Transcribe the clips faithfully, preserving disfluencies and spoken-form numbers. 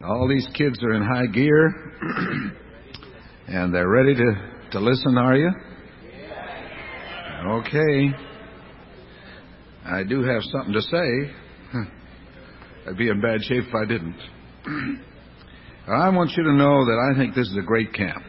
All these kids are in high gear, and they're ready to, to listen, are you? Okay. I do have something to say. I'd be in bad shape if I didn't. I want you to know that I think this is a great camp.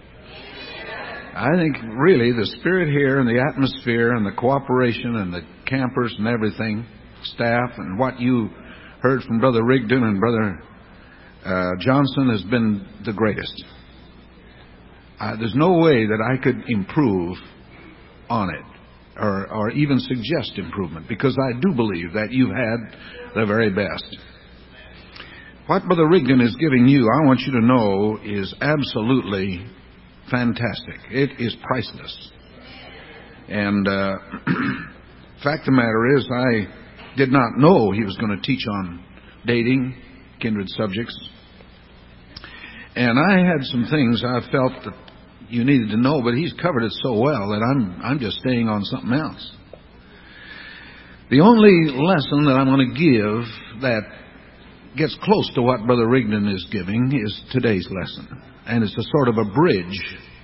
I think really the spirit here and the atmosphere and the cooperation and the campers and everything, staff, and what you heard from Brother Rigdon and Brother uh, Johnson has been the greatest. Uh, there's no way that I could improve on it or, or even suggest improvement, because I do believe that you've had the very best. What Brother Rigdon is giving you, I want you to know, is absolutely fantastic. It is priceless. And uh, fact of the matter is, I did not know he was going to teach on dating, kindred subjects. And I had some things I felt that you needed to know, but he's covered it so well that I'm I'm just staying on something else. The only lesson that I'm going to give that gets close to what Brother Rigdon is giving is today's lesson. And it's a sort of a bridge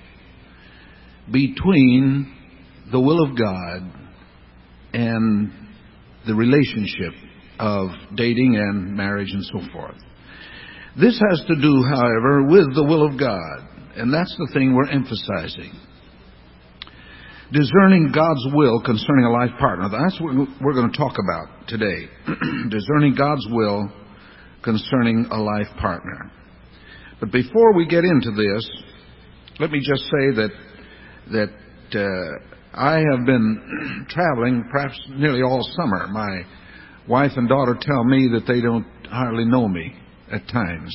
between the will of God and the relationship of dating and marriage and so forth. This has to do, however, with the will of God. And that's the thing we're emphasizing. Discerning God's will concerning a life partner. That's what we're going to talk about today. Discerning God's will concerning a life partner. But before we get into this, let me just say that that uh, I have been traveling perhaps nearly all summer. My wife and daughter tell me that they don't hardly know me at times.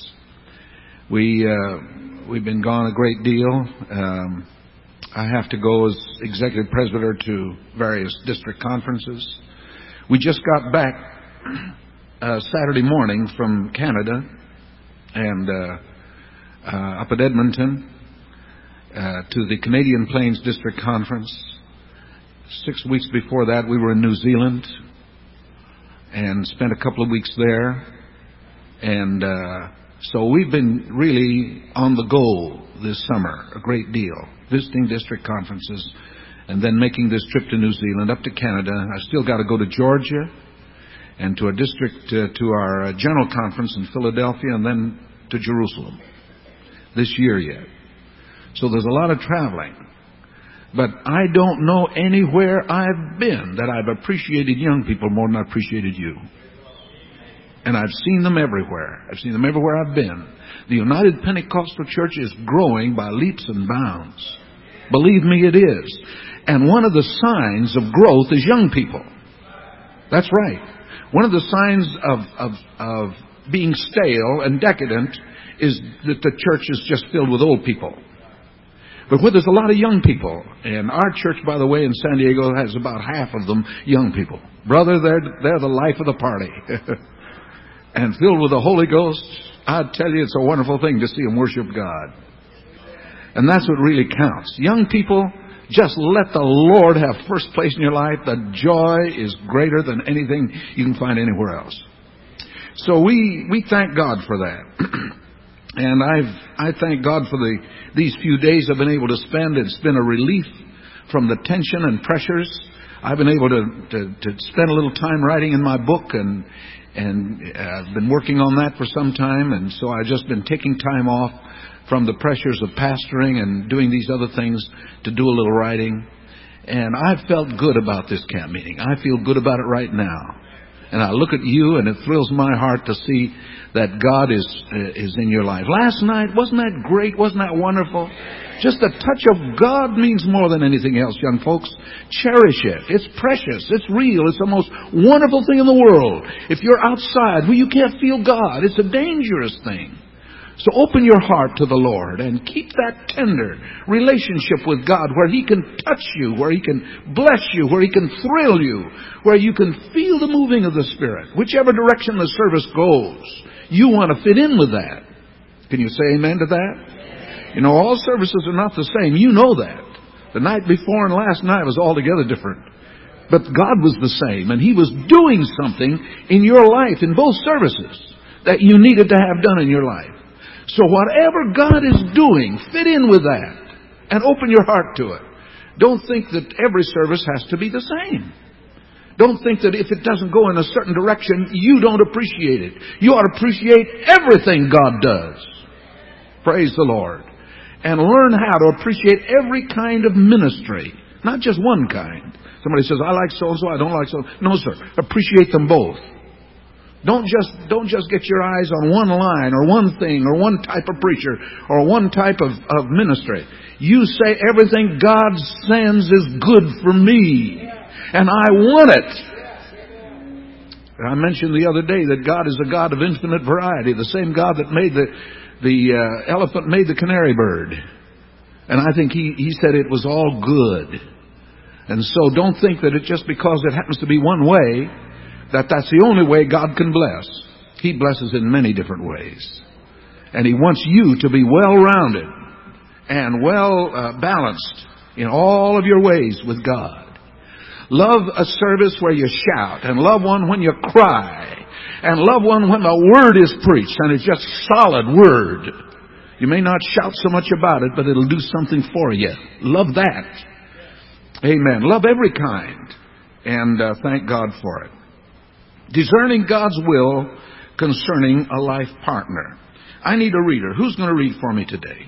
We uh, we've been gone a great deal. Um, I have to go as executive presbyter to various district conferences. We just got back uh, Saturday morning from Canada and uh, uh, up at Edmonton uh, to the Canadian Plains District Conference. Six weeks before that, we were in New Zealand and spent a couple of weeks there. And uh, so we've been really on the go this summer a great deal, visiting district conferences and then making this trip to New Zealand, up to Canada. I still got to go to Georgia and to a district, uh, to our uh, general conference in Philadelphia, and then to Jerusalem this year yet. So there's a lot of traveling. But I don't know anywhere I've been that I've appreciated young people more than I appreciated you. And I've seen them everywhere. I've seen them everywhere I've been. The United Pentecostal Church is growing by leaps and bounds. Believe me, it is. And one of the signs of growth is young people. That's right. One of the signs of, of, of being stale and decadent is that the church is just filled with old people. But where there's a lot of young people, and our church, by the way, in San Diego has about half of them young people. Brother, they're, they're the life of the party. And filled with the Holy Ghost, I tell you, it's a wonderful thing to see them worship God. And that's what really counts. Young people, just let the Lord have first place in your life. The joy is greater than anything you can find anywhere else. So we, we thank God for that. And I've, I thank God for the, these few days I've been able to spend. It's been a relief from the tension and pressures. I've been able to, to, to spend a little time writing in my book, and And I've been working on that for some time, and so I've just been taking time off from the pressures of pastoring and doing these other things to do a little writing. And I've felt good about this camp meeting. I feel good about it right now. And I look at you, and it thrills my heart to see that God is uh, is in your life. Last night, wasn't that great? Wasn't that wonderful? Just the touch of God means more than anything else, young folks. Cherish it. It's precious. It's real. It's the most wonderful thing in the world. If you're outside where you can't feel God, it's a dangerous thing. So open your heart to the Lord and keep that tender relationship with God, where He can touch you, where He can bless you, where He can thrill you, where you can feel the moving of the Spirit. Whichever direction the service goes, you want to fit in with that. Can you say amen to that? You know, all services are not the same. You know that. The night before and last night was altogether different. But God was the same, and He was doing something in your life in both services. that you needed to have done in your life. So whatever God is doing, fit in with that and open your heart to it. Don't think that every service has to be the same. Don't think that if it doesn't go in a certain direction, you don't appreciate it. You ought to appreciate everything God does. Praise the Lord. And learn how to appreciate every kind of ministry. Not just one kind. Somebody says, I like so-and-so, I don't like so. No, sir. Appreciate them both. Don't just, don't just get your eyes on one line or one thing or one type of preacher or one type of, of ministry. You say everything God sends is good for me. And I want it. I mentioned the other day that God is a God of infinite variety. The same God that made the, the uh, elephant made the canary bird. And I think he, he said it was all good. And so don't think that it just because it happens to be one way, that that's the only way God can bless. He blesses in many different ways. And He wants you to be well-rounded and well uh, balanced in all of your ways with God. Love a service where you shout, and love one when you cry, and love one when the Word is preached, and it's just solid Word. You may not shout so much about it, but it'll do something for you. Love that. Amen. Love every kind, and uh, thank God for it. Discerning God's will concerning a life partner. I need a reader. Who's going to read for me today?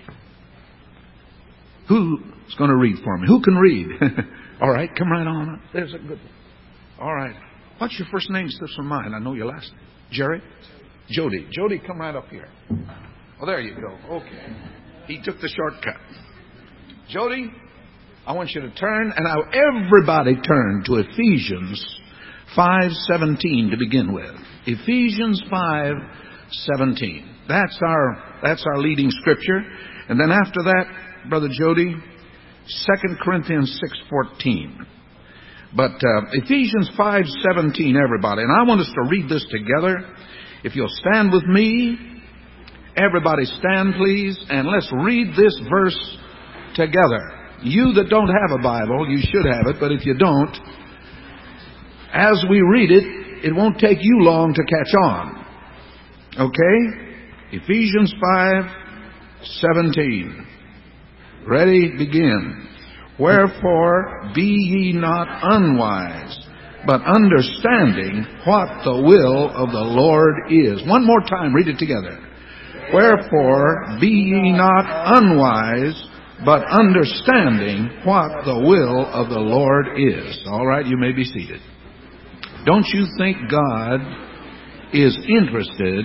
Who's going to read for me? Who can read? All right, come right on up. There's a good one. All right. What's your first name? Slips from mine. I know your last name. Jerry? Jody. Jody, come right up here. Oh, there you go. Okay. He took the shortcut. Jody, I want you to turn, and now everybody turn to Ephesians five seventeen to begin with. Ephesians five seventeen. That's our that's our leading scripture. And then after that, Brother Jody, Second Corinthians six fourteen. But uh, Ephesians five seventeen, everybody. And I want us to read this together. If you'll stand with me, everybody stand, please, and let's read this verse together. You that don't have a Bible, you should have it, but if you don't, as we read it, it won't take you long to catch on. Okay? Ephesians five seventeen. Ready? Begin. Wherefore be ye not unwise, but understanding what the will of the Lord is. One more time, read it together. Wherefore be ye not unwise, but understanding what the will of the Lord is. All right, you may be seated. Don't you think God is interested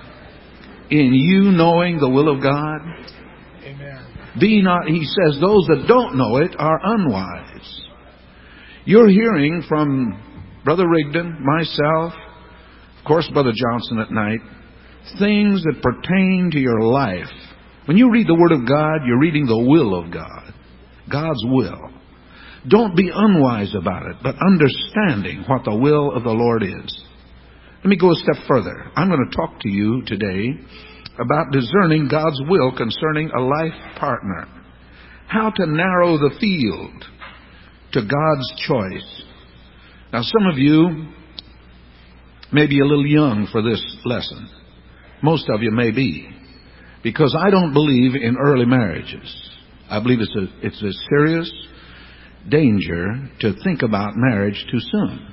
in you knowing the will of God? Amen. Be not, he says, those that don't know it are unwise. You're hearing from Brother Rigdon, myself, of course, Brother Johnson at night, things that pertain to your life. When you read the Word of God, you're reading the will of God, God's will. Don't be unwise about it, but understanding what the will of the Lord is. Let me go a step further. I'm going to talk to you today about discerning God's will concerning a life partner. How to narrow the field to God's choice. Now, some of you may be a little young for this lesson. Most of you may be. Because I don't believe in early marriages. I believe it's a, it's a serious danger to think about marriage too soon.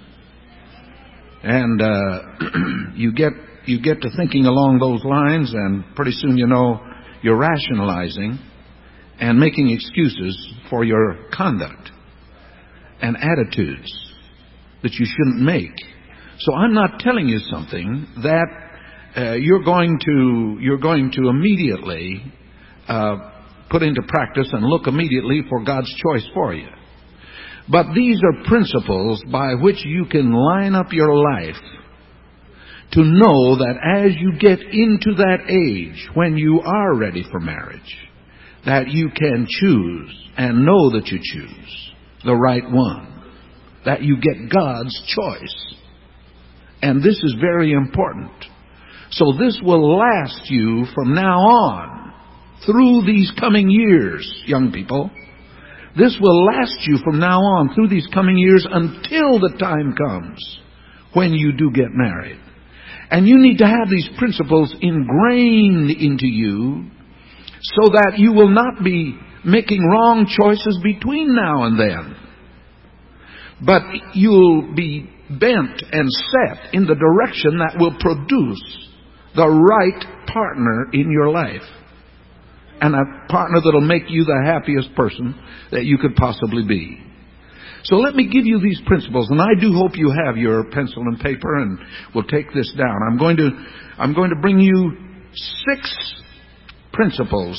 And uh, you get you get to thinking along those lines, and pretty soon you know you're rationalizing and making excuses for your conduct and attitudes that you shouldn't make. So I'm not telling you something that uh, you're going to you're going to immediately uh, put into practice and look immediately for God's choice for you. But these are principles by which you can line up your life to know that as you get into that age when you are ready for marriage, that you can choose and know that you choose the right one, that you get God's choice. And this is very important. So this will last you from now on through these coming years, young people. This will last you from now on through these coming years until the time comes when you do get married. And you need to have these principles ingrained into you so that you will not be making wrong choices between now and then. But you'll be bent and set in the direction that will produce the right partner in your life. And a partner that'll make you the happiest person that you could possibly be. So let me give you these principles, and I do hope you have your pencil and paper, and we'll take this down. I'm going to, I'm going to bring you six principles,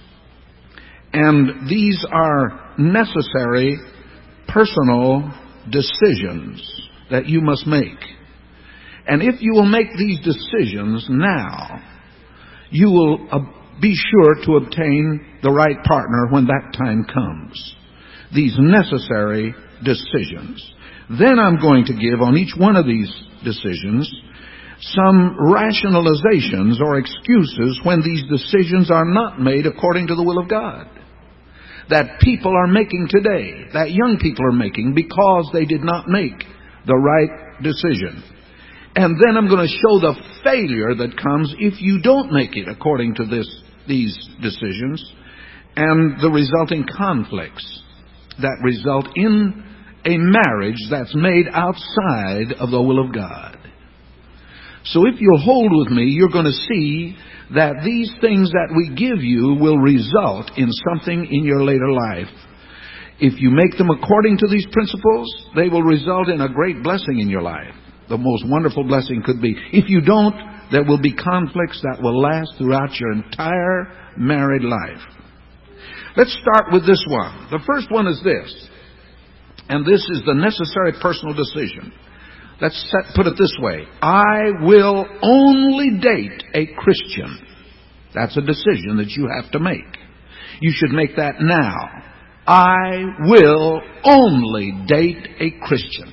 and these are necessary personal decisions that you must make. And if you will make these decisions now, you will uh, be sure to obtain the right partner when that time comes. These necessary decisions. Then I'm going to give on each one of these decisions some rationalizations or excuses when these decisions are not made according to the will of God. That people are making today, that young people are making because they did not make the right decision. And then I'm going to show the failure that comes if you don't make it according to this, these decisions, and the resulting conflicts that result in a marriage that's made outside of the will of God. So if you'll hold with me, you're going to see that these things that we give you will result in something in your later life. If you make them according to these principles, they will result in a great blessing in your life. The most wonderful blessing could be. If you don't, there will be conflicts that will last throughout your entire married life. Let's start with this one. The first one is this. And this is the necessary personal decision. Let's set, put it this way. I will only date a Christian. That's a decision that you have to make. You should make that now. I will only date a Christian.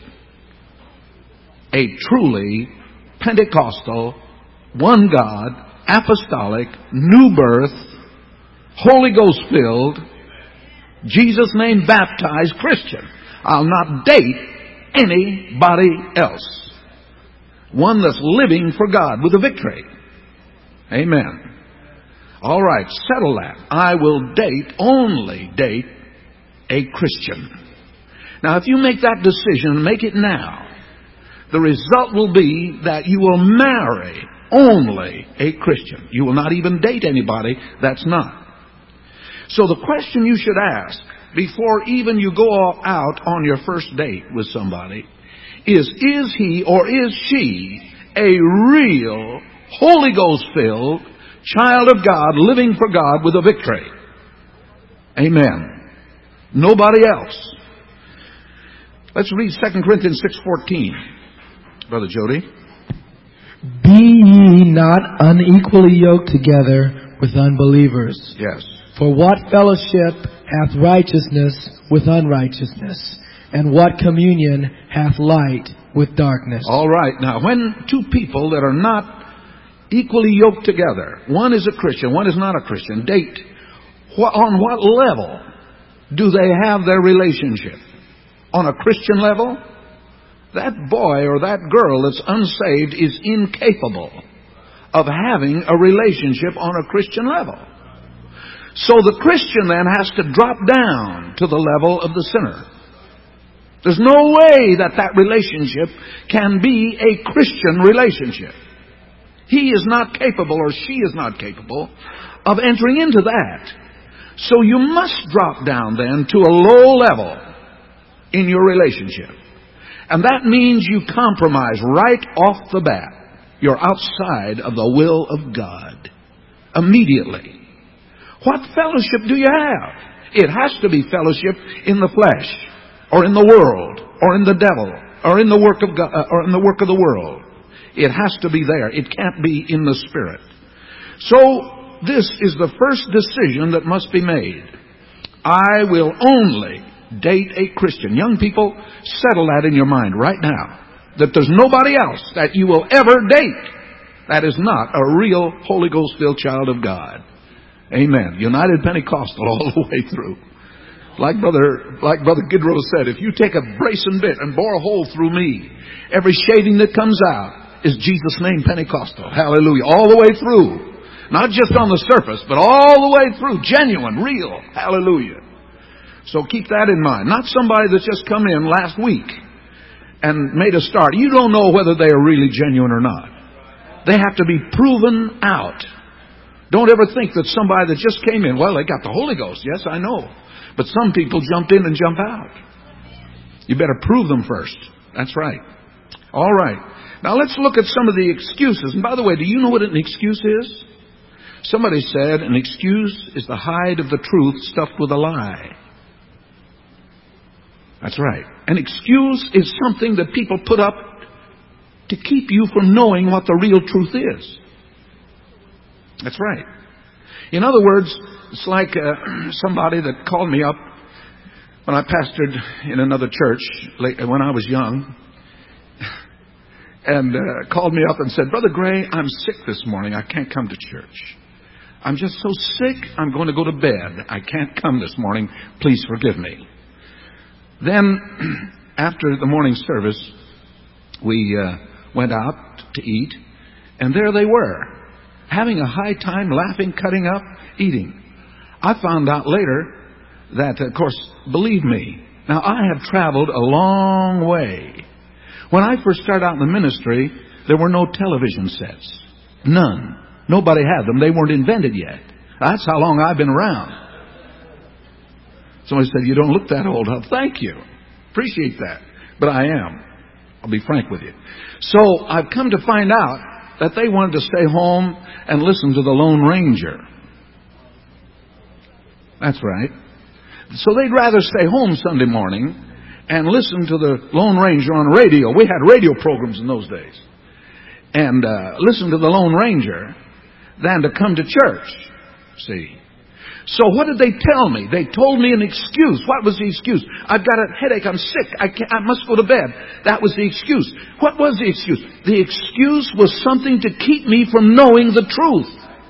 A truly Pentecostal, one God, apostolic, new birth, Holy Ghost filled, Jesus name baptized Christian. I'll not date anybody else. One that's living for God with a victory. Amen. All right, settle that. I will date, only date a Christian. Now, if you make that decision, make it now. The result will be that you will marry only a Christian. You will not even date anybody that's not. So the question you should ask before even you go out on your first date with somebody is, is he or is she a real Holy Ghost filled child of God living for God with a victory? Amen. Nobody else. Let's read Second Corinthians six fourteen. Brother Jody. Be ye not unequally yoked together with unbelievers. Yes. For what fellowship hath righteousness with unrighteousness? And what communion hath light with darkness? All right. Now, when two people that are not equally yoked together, one is a Christian, one is not a Christian, date, what, on what level do they have their relationship? On a Christian level? That boy or that girl that's unsaved is incapable of having a relationship on a Christian level. So the Christian then has to drop down to the level of the sinner. There's no way that that relationship can be a Christian relationship. He is not capable, or she is not capable, of entering into that. So you must drop down then to a low level in your relationship. And that means you compromise right off the bat. You're outside of the will of God. Immediately. What fellowship do you have? It has to be fellowship in the flesh, or in the world, or in the devil, or in the work of God, or in the work of the world. It has to be there. It can't be in the Spirit. So this is the first decision that must be made. I will only date a Christian. Young people, settle that in your mind right now. That there's nobody else that you will ever date that is not a real Holy Ghost filled child of God. Amen. United Pentecostal all the way through. Like brother, like brother Gidrow said, if you take a brace and bit and bore a hole through me, every shaving that comes out is Jesus' name Pentecostal. Hallelujah. All the way through. Not just on the surface, but all the way through. Genuine, real. Hallelujah. So keep that in mind. Not somebody that's just come in last week and made a start. You don't know whether they are really genuine or not. They have to be proven out. Don't ever think that somebody that just came in, well, they got the Holy Ghost. Yes, I know. But some people jump in and jump out. You better prove them first. That's right. All right. Now let's look at some of the excuses. And by the way, do you know what an excuse is? Somebody said an excuse is the hide of the truth stuffed with a lie. That's right. An excuse is something that people put up to keep you from knowing what the real truth is. That's right. In other words, it's like uh, somebody that called me up when I pastored in another church late, when I was young, and uh, called me up and said, Brother Gray, I'm sick this morning. I can't come to church. I'm just so sick, I'm going to go to bed. I can't come this morning. Please forgive me. Then, after the morning service, we uh, went out to eat, and there they were, having a high time, laughing, cutting up, eating. I found out later that, of course, believe me, now I have traveled a long way. When I first started out in the ministry, there were no television sets. None. Nobody had them. They weren't invented yet. That's how long I've been around. Somebody said, you don't look that old. Oh, thank you. Appreciate that. But I am. I'll be frank with you. So I've come to find out that they wanted to stay home and listen to the Lone Ranger. That's right. So they'd rather stay home Sunday morning and listen to the Lone Ranger on radio. We had radio programs in those days. And uh, listen to the Lone Ranger than to come to church. See. So what did they tell me? They told me an excuse. What was the excuse? I've got a headache. I'm sick. I can't, I must go to bed. That was the excuse. What was the excuse? The excuse was something to keep me from knowing the truth.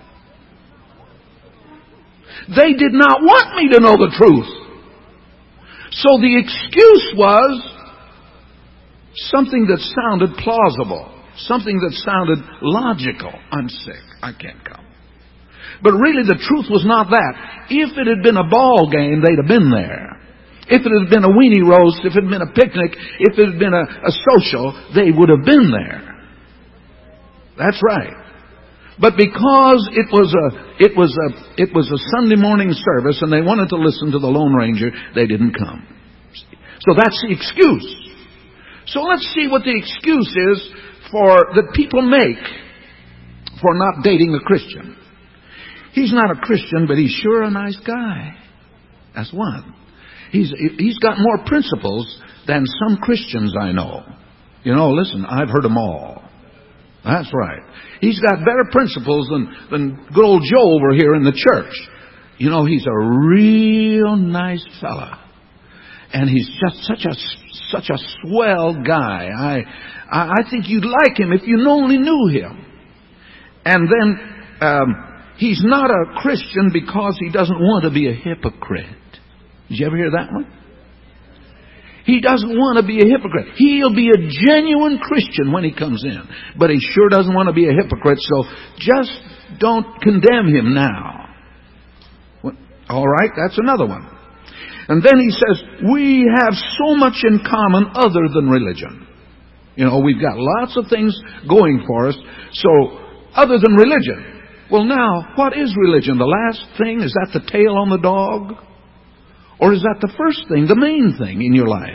They did not want me to know the truth. So the excuse was something that sounded plausible. Something that sounded logical. I'm sick. I can't come. But really the truth was not that. If it had been a ball game, they'd have been there. If it had been a weenie roast, if it had been a picnic, if it had been a, a social, they would have been there. That's right. But because it was a it was a it was a Sunday morning service and they wanted to listen to the Lone Ranger, they didn't come. So that's the excuse. So let's see what the excuse is for that people make for not dating a Christian. He's not a Christian, but he's sure a nice guy. That's one. He's he's got more principles than some Christians I know. You know, listen, I've heard them all. That's right. He's got better principles than, than good old Joe over here in the church. You know, he's a real nice fella. And he's just such a such a swell guy. I I think you'd like him if you only knew him. And then um, he's not a Christian because he doesn't want to be a hypocrite. Did you ever hear that one? He doesn't want to be a hypocrite. He'll be a genuine Christian when he comes in. But he sure doesn't want to be a hypocrite, so just don't condemn him now. All right, that's another one. And then he says, we have so much in common other than religion. You know, we've got lots of things going for us, so other than religion. Well, now, what is religion? The last thing? Is that the tail on the dog? Or is that the first thing, the main thing in your life?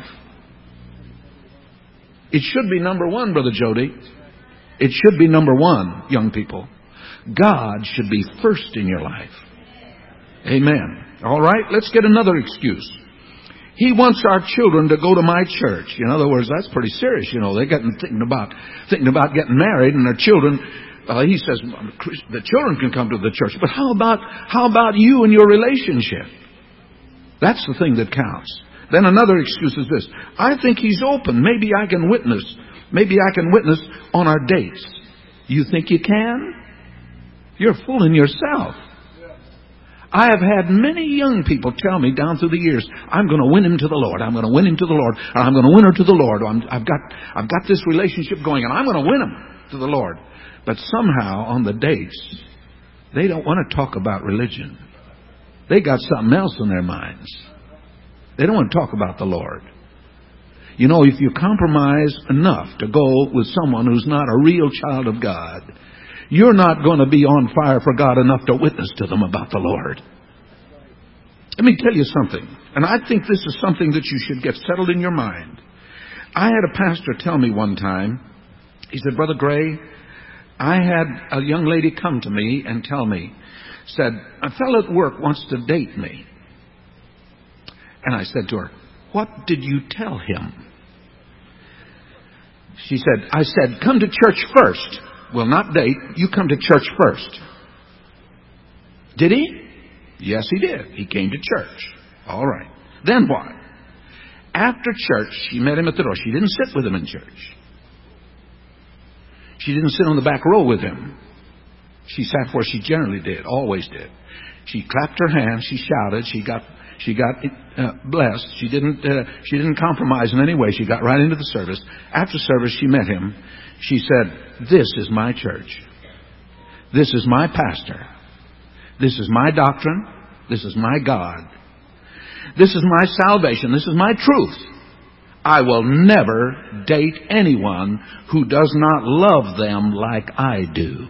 It should be number one, Brother Jody. It should be number one, young people. God should be first in your life. Amen. All right, let's get another excuse. He wants our children to go to my church. In other words, that's pretty serious. You know, they're getting thinking about thinking about getting married, and their children. Uh, he says the children can come to the church, but how about how about you and your relationship? That's the thing that counts. Then another excuse is this. I think he's open. Maybe I can witness. Maybe I can witness on our dates. You think you can? You're fooling yourself. I have had many young people tell me down through the years, I'm going to win him to the Lord. I'm going to win him to the Lord. Or I'm going to win her to the Lord. I'm, I've got I've got this relationship going and I'm going to win him. to the Lord. But somehow on the dates, they don't want to talk about religion. They got something else in their minds. They don't want to talk about the Lord. You know, if you compromise enough to go with someone who's not a real child of God, you're not going to be on fire for God enough to witness to them about the Lord. Let me tell you something, and I think this is something that you should get settled in your mind. I had a pastor tell me one time, he said, Brother Gray, I had a young lady come to me and tell me, said, a fellow at work wants to date me. And I said to her, what did you tell him? She said, I said, come to church first. Well, not date. You come to church first. Did he? Yes, he did. He came to church. All right. Then what? After church, she met him at the door. She didn't sit with him in church. She didn't sit on the back row with him. She sat where she generally did, always did. She clapped her hands. She shouted. She got she got uh, blessed. She didn't uh, she didn't compromise in any way. She got right into the service. After service, she met him. She said, "This is my church. This is my pastor. This is my doctrine. This is my God. This is my salvation. This is my truth. I will never date anyone who does not love them like I do."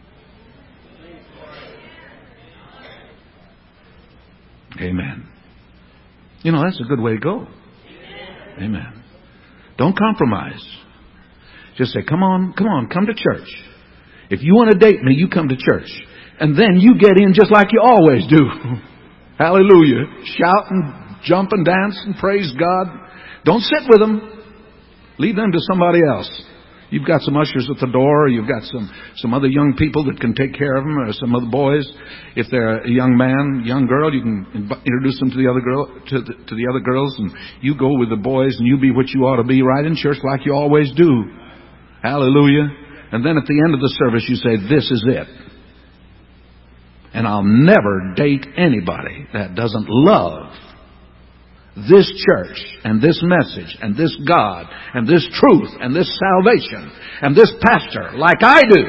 Amen. You know, that's a good way to go. Amen. Don't compromise. Just say, come on, come on, come to church. If you want to date me, you come to church. And then you get in just like you always do. Hallelujah. Shout and jump and dance and praise God. Don't sit with them. Leave them to somebody else. You've got some ushers at the door. You've got some, some other young people that can take care of them, or some other boys. If they're a young man, young girl, you can introduce them to the other girl, to the, to the other girls, and you go with the boys, and you be what you ought to be right in church like you always do. Hallelujah. And then at the end of the service, you say, "This is it. And I'll never date anybody that doesn't love this church and this message and this God and this truth and this salvation and this pastor like I do."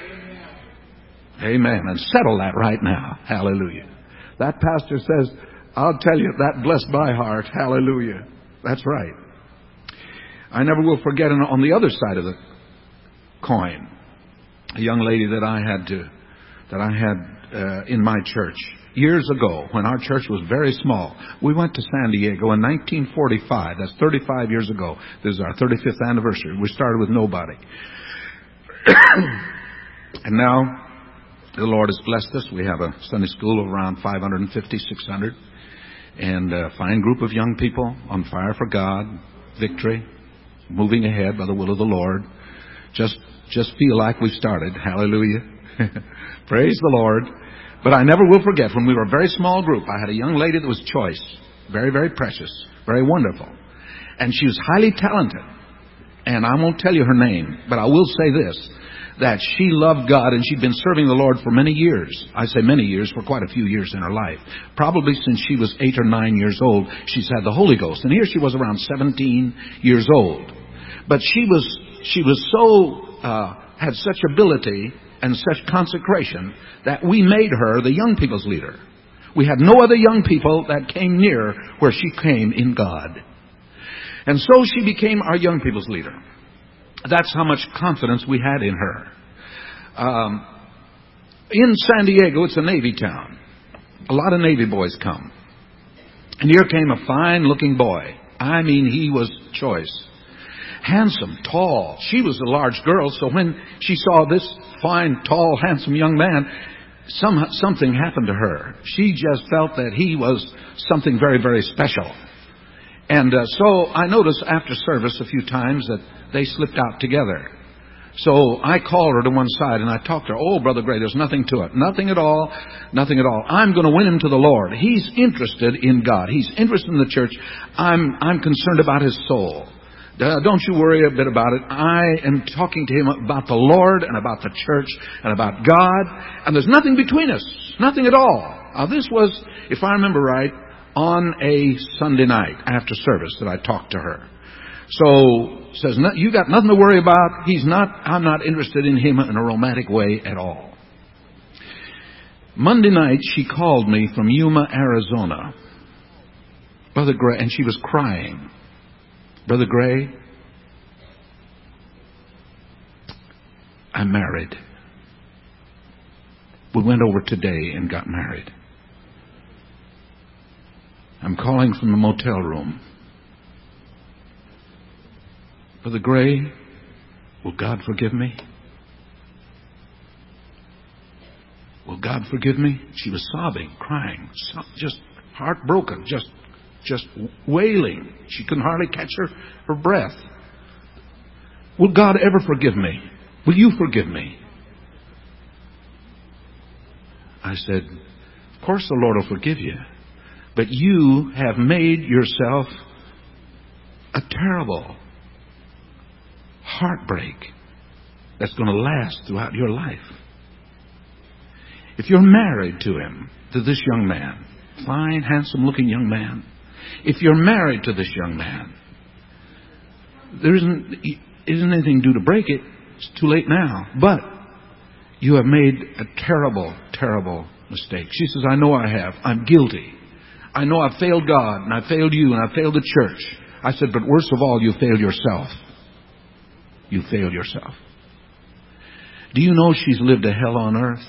Amen. And settle that right now. Hallelujah. That pastor says, I'll tell you, that blessed my heart. Hallelujah. That's right. I never will forget on the other side of the coin, a young lady that I had to, that I had uh, in my church. Years ago, when our church was very small, we went to San Diego in nineteen forty-five. That's thirty-five years ago. This is our thirty-fifth anniversary. We started with nobody. And now, the Lord has blessed us. We have a Sunday school of around five hundred fifty, six hundred. And a fine group of young people on fire for God, victory, moving ahead by the will of the Lord. Just, just feel like we've started. Hallelujah. Praise the Lord. But I never will forget, when we were a very small group, I had a young lady that was choice. Very, very precious. Very wonderful. And she was highly talented. And I won't tell you her name, but I will say this, that she loved God and she'd been serving the Lord for many years. I say many years, for quite a few years in her life. Probably since she was eight or nine years old, she's had the Holy Ghost. And here she was around seventeen years old. But she was, she was so, uh, had such ability and such consecration that we made her the young people's leader. We had no other young people that came near where she came in God. And so she became our young people's leader. That's how much confidence we had in her. Um, in San Diego, it's a Navy town. A lot of Navy boys come. And here came a fine-looking boy. I mean, he was choice. Handsome, tall. She was a large girl, so when she saw this fine, tall, handsome young man, some, something happened to her. She just felt that he was something very, very special. And uh, so I noticed after service a few times that they slipped out together. So I called her to one side and I talked to her. "Oh, Brother Gray, there's nothing to it. Nothing at all. Nothing at all. I'm going to win him to the Lord. He's interested in God. He's interested in the church. I'm, I'm concerned about his soul. Uh, don't you worry a bit about it. I am talking to him about the Lord and about the church and about God. And there's nothing between us. Nothing at all." Now, this was, if I remember right, on a Sunday night after service that I talked to her. So, says, "No, you got nothing to worry about. He's not, I'm not interested in him in a romantic way at all." Monday night, she called me from Yuma, Arizona. Brother Gray, and she was crying. "Brother Gray, I'm married. We went over today and got married. I'm calling from the motel room. Brother Gray, will God forgive me? Will God forgive me?" She was sobbing, crying, so, just heartbroken, just, just wailing. She couldn't hardly catch her, her breath. "Will God ever forgive me? Will you forgive me?" I said, "Of course the Lord will forgive you. But you have made yourself a terrible heartbreak that's going to last throughout your life. If you're married to him, to this young man, fine, handsome-looking young man, if you're married to this young man, there isn't, isn't anything due to break it. It's too late now. But you have made a terrible, terrible mistake." She says, "I know I have. I'm guilty. I know I've failed God, and I failed you, and I failed the church." I said, "But worst of all, you failed yourself. You failed yourself." Do you know she's lived a hell on earth?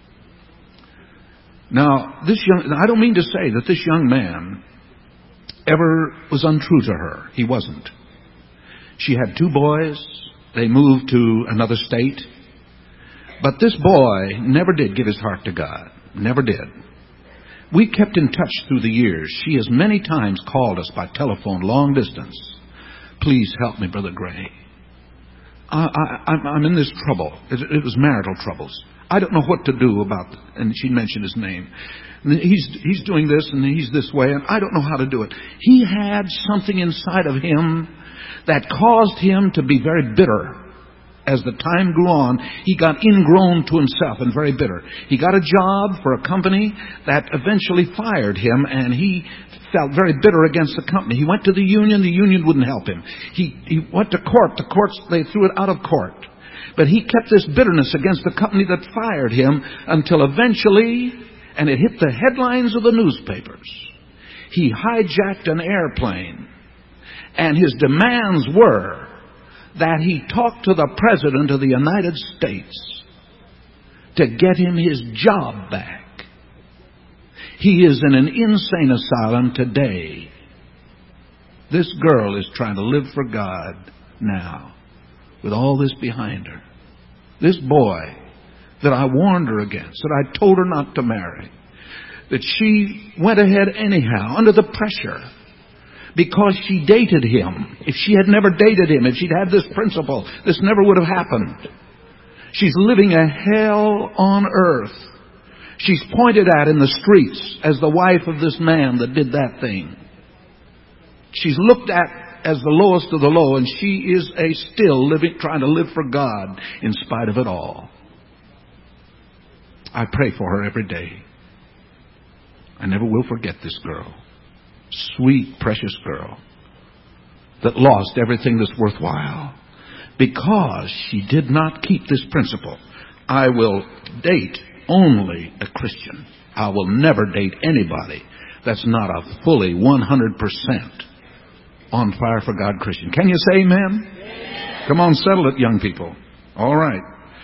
Now, this young, I don't mean to say that this young man ever was untrue to her. He wasn't. She had two boys. They moved to another state. But this boy never did give his heart to God. Never did. We kept in touch through the years. She has many times called us by telephone, long distance. "Please help me, Brother Gray. I, I, I'm in this trouble." It, it was marital troubles. "I don't know what to do about it." And she mentioned his name. He's, he's doing this and he's this way, and I don't know how to do it. He had something inside of him that caused him to be very bitter. As the time grew on, he got ingrown to himself and very bitter. He got a job for a company that eventually fired him, and he felt very bitter against the company. He went to the union. The union wouldn't help him. He, he went to court. The courts, they threw it out of court. But he kept this bitterness against the company that fired him until eventually, and it hit the headlines of the newspapers, he hijacked an airplane, and his demands were that he talked to the President of the United States to get him his job back. He is in an insane asylum today. This girl is trying to live for God now with all this behind her. This boy that I warned her against, that I told her not to marry, that she went ahead anyhow under the pressure because she dated him. If she had never dated him, if she'd had this principle, this never would have happened. She's living a hell on earth. She's pointed at in the streets as the wife of this man that did that thing. She's looked at as the lowest of the low, and she is a still living, trying to live for God in spite of it all. I pray for her every day. I never will forget this girl. Sweet, precious girl that lost everything that's worthwhile because she did not keep this principle. I will date only a Christian. I will never date anybody that's not a fully one hundred percent on fire for God Christian. Can you say amen? Amen. Come on, settle it, young people. All right.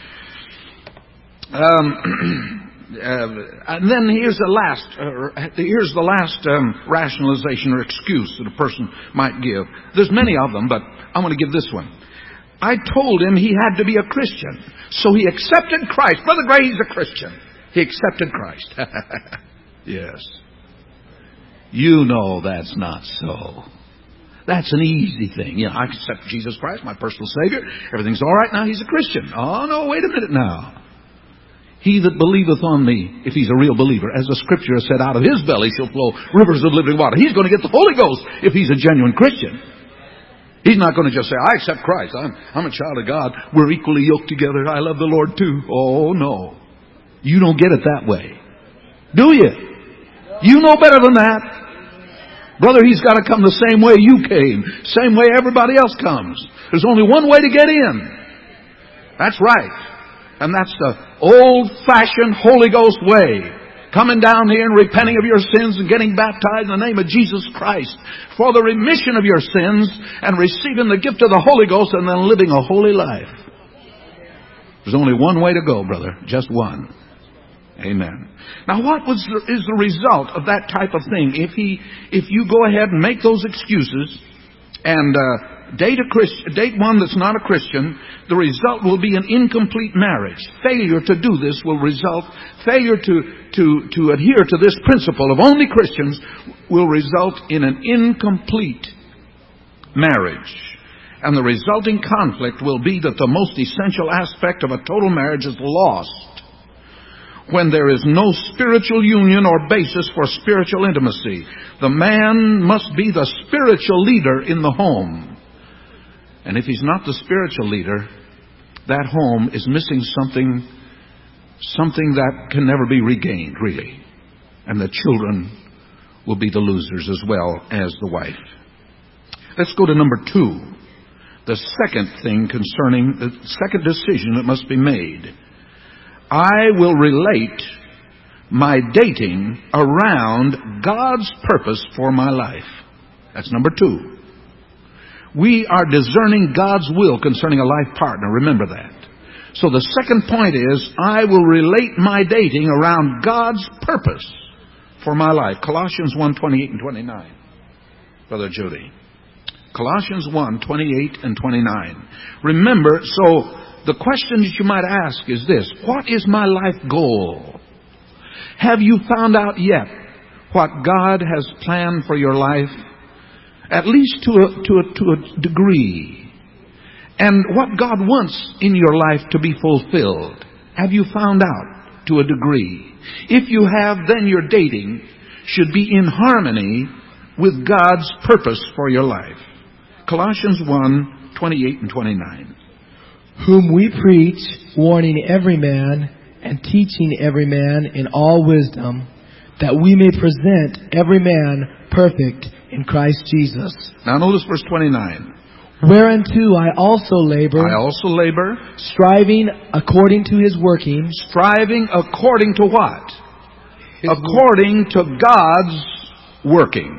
Um... Uh, and then here's the last, uh, here's the last um, rationalization or excuse that a person might give. There's many of them, but I'm going to give this one. I told him he had to be a Christian, so he accepted Christ. Brother Gray, he's a Christian. He accepted Christ. Yes. You know that's not so. That's an easy thing. You know, I accept Jesus Christ, my personal Savior. Everything's all right now. He's a Christian. Oh, no, wait a minute now. He that believeth on me, if he's a real believer, as the Scripture has said, out of his belly shall flow rivers of living water. He's going to get the Holy Ghost if he's a genuine Christian. He's not going to just say, I accept Christ. I'm, I'm a child of God. We're equally yoked together. I love the Lord too. Oh, no. You don't get it that way. Do you? You know better than that. Brother, he's got to come the same way you came. Same way everybody else comes. There's only one way to get in. That's right. And that's the old-fashioned Holy Ghost way. Coming down here and repenting of your sins and getting baptized in the name of Jesus Christ for the remission of your sins and receiving the gift of the Holy Ghost and then living a holy life. There's only one way to go, brother. Just one. Amen. Now, what was the, is the result of that type of thing? If he, if you go ahead and make those excuses and uh, date a Christ, date one that's not a Christian, the result will be an incomplete marriage. Failure to do this will result. Failure to to to adhere to this principle of only Christians will result in an incomplete marriage. And the resulting conflict will be that the most essential aspect of a total marriage is lost when there is no spiritual union or basis for spiritual intimacy. The man must be the spiritual leader in the home. And if he's not the spiritual leader, that home is missing something, something that can never be regained, really. And the children will be the losers as well as the wife. Let's go to number two. The second thing concerning, the second decision that must be made. I will relate my dating around God's purpose for my life. That's number two. We are discerning God's will concerning a life partner. Remember that. So the second point is, I will relate my dating around God's purpose for my life. Colossians one, twenty-eight and twenty-nine. Brother Judy. Colossians one, twenty-eight and twenty-nine. Remember, so the question that you might ask is this: what is my life goal? Have you found out yet what God has planned for your life? At least to a, to a, to a degree. And what God wants in your life to be fulfilled. Have you found out to a degree? If you have, then your dating should be in harmony with God's purpose for your life. Colossians one, twenty-eight and twenty-nine. Whom we preach, warning every man and teaching every man in all wisdom, that we may present every man perfect in Christ Jesus. Now notice verse twenty-nine. Whereunto I also labor, I also labor, striving according to his working. Striving according to what? His according to God's working.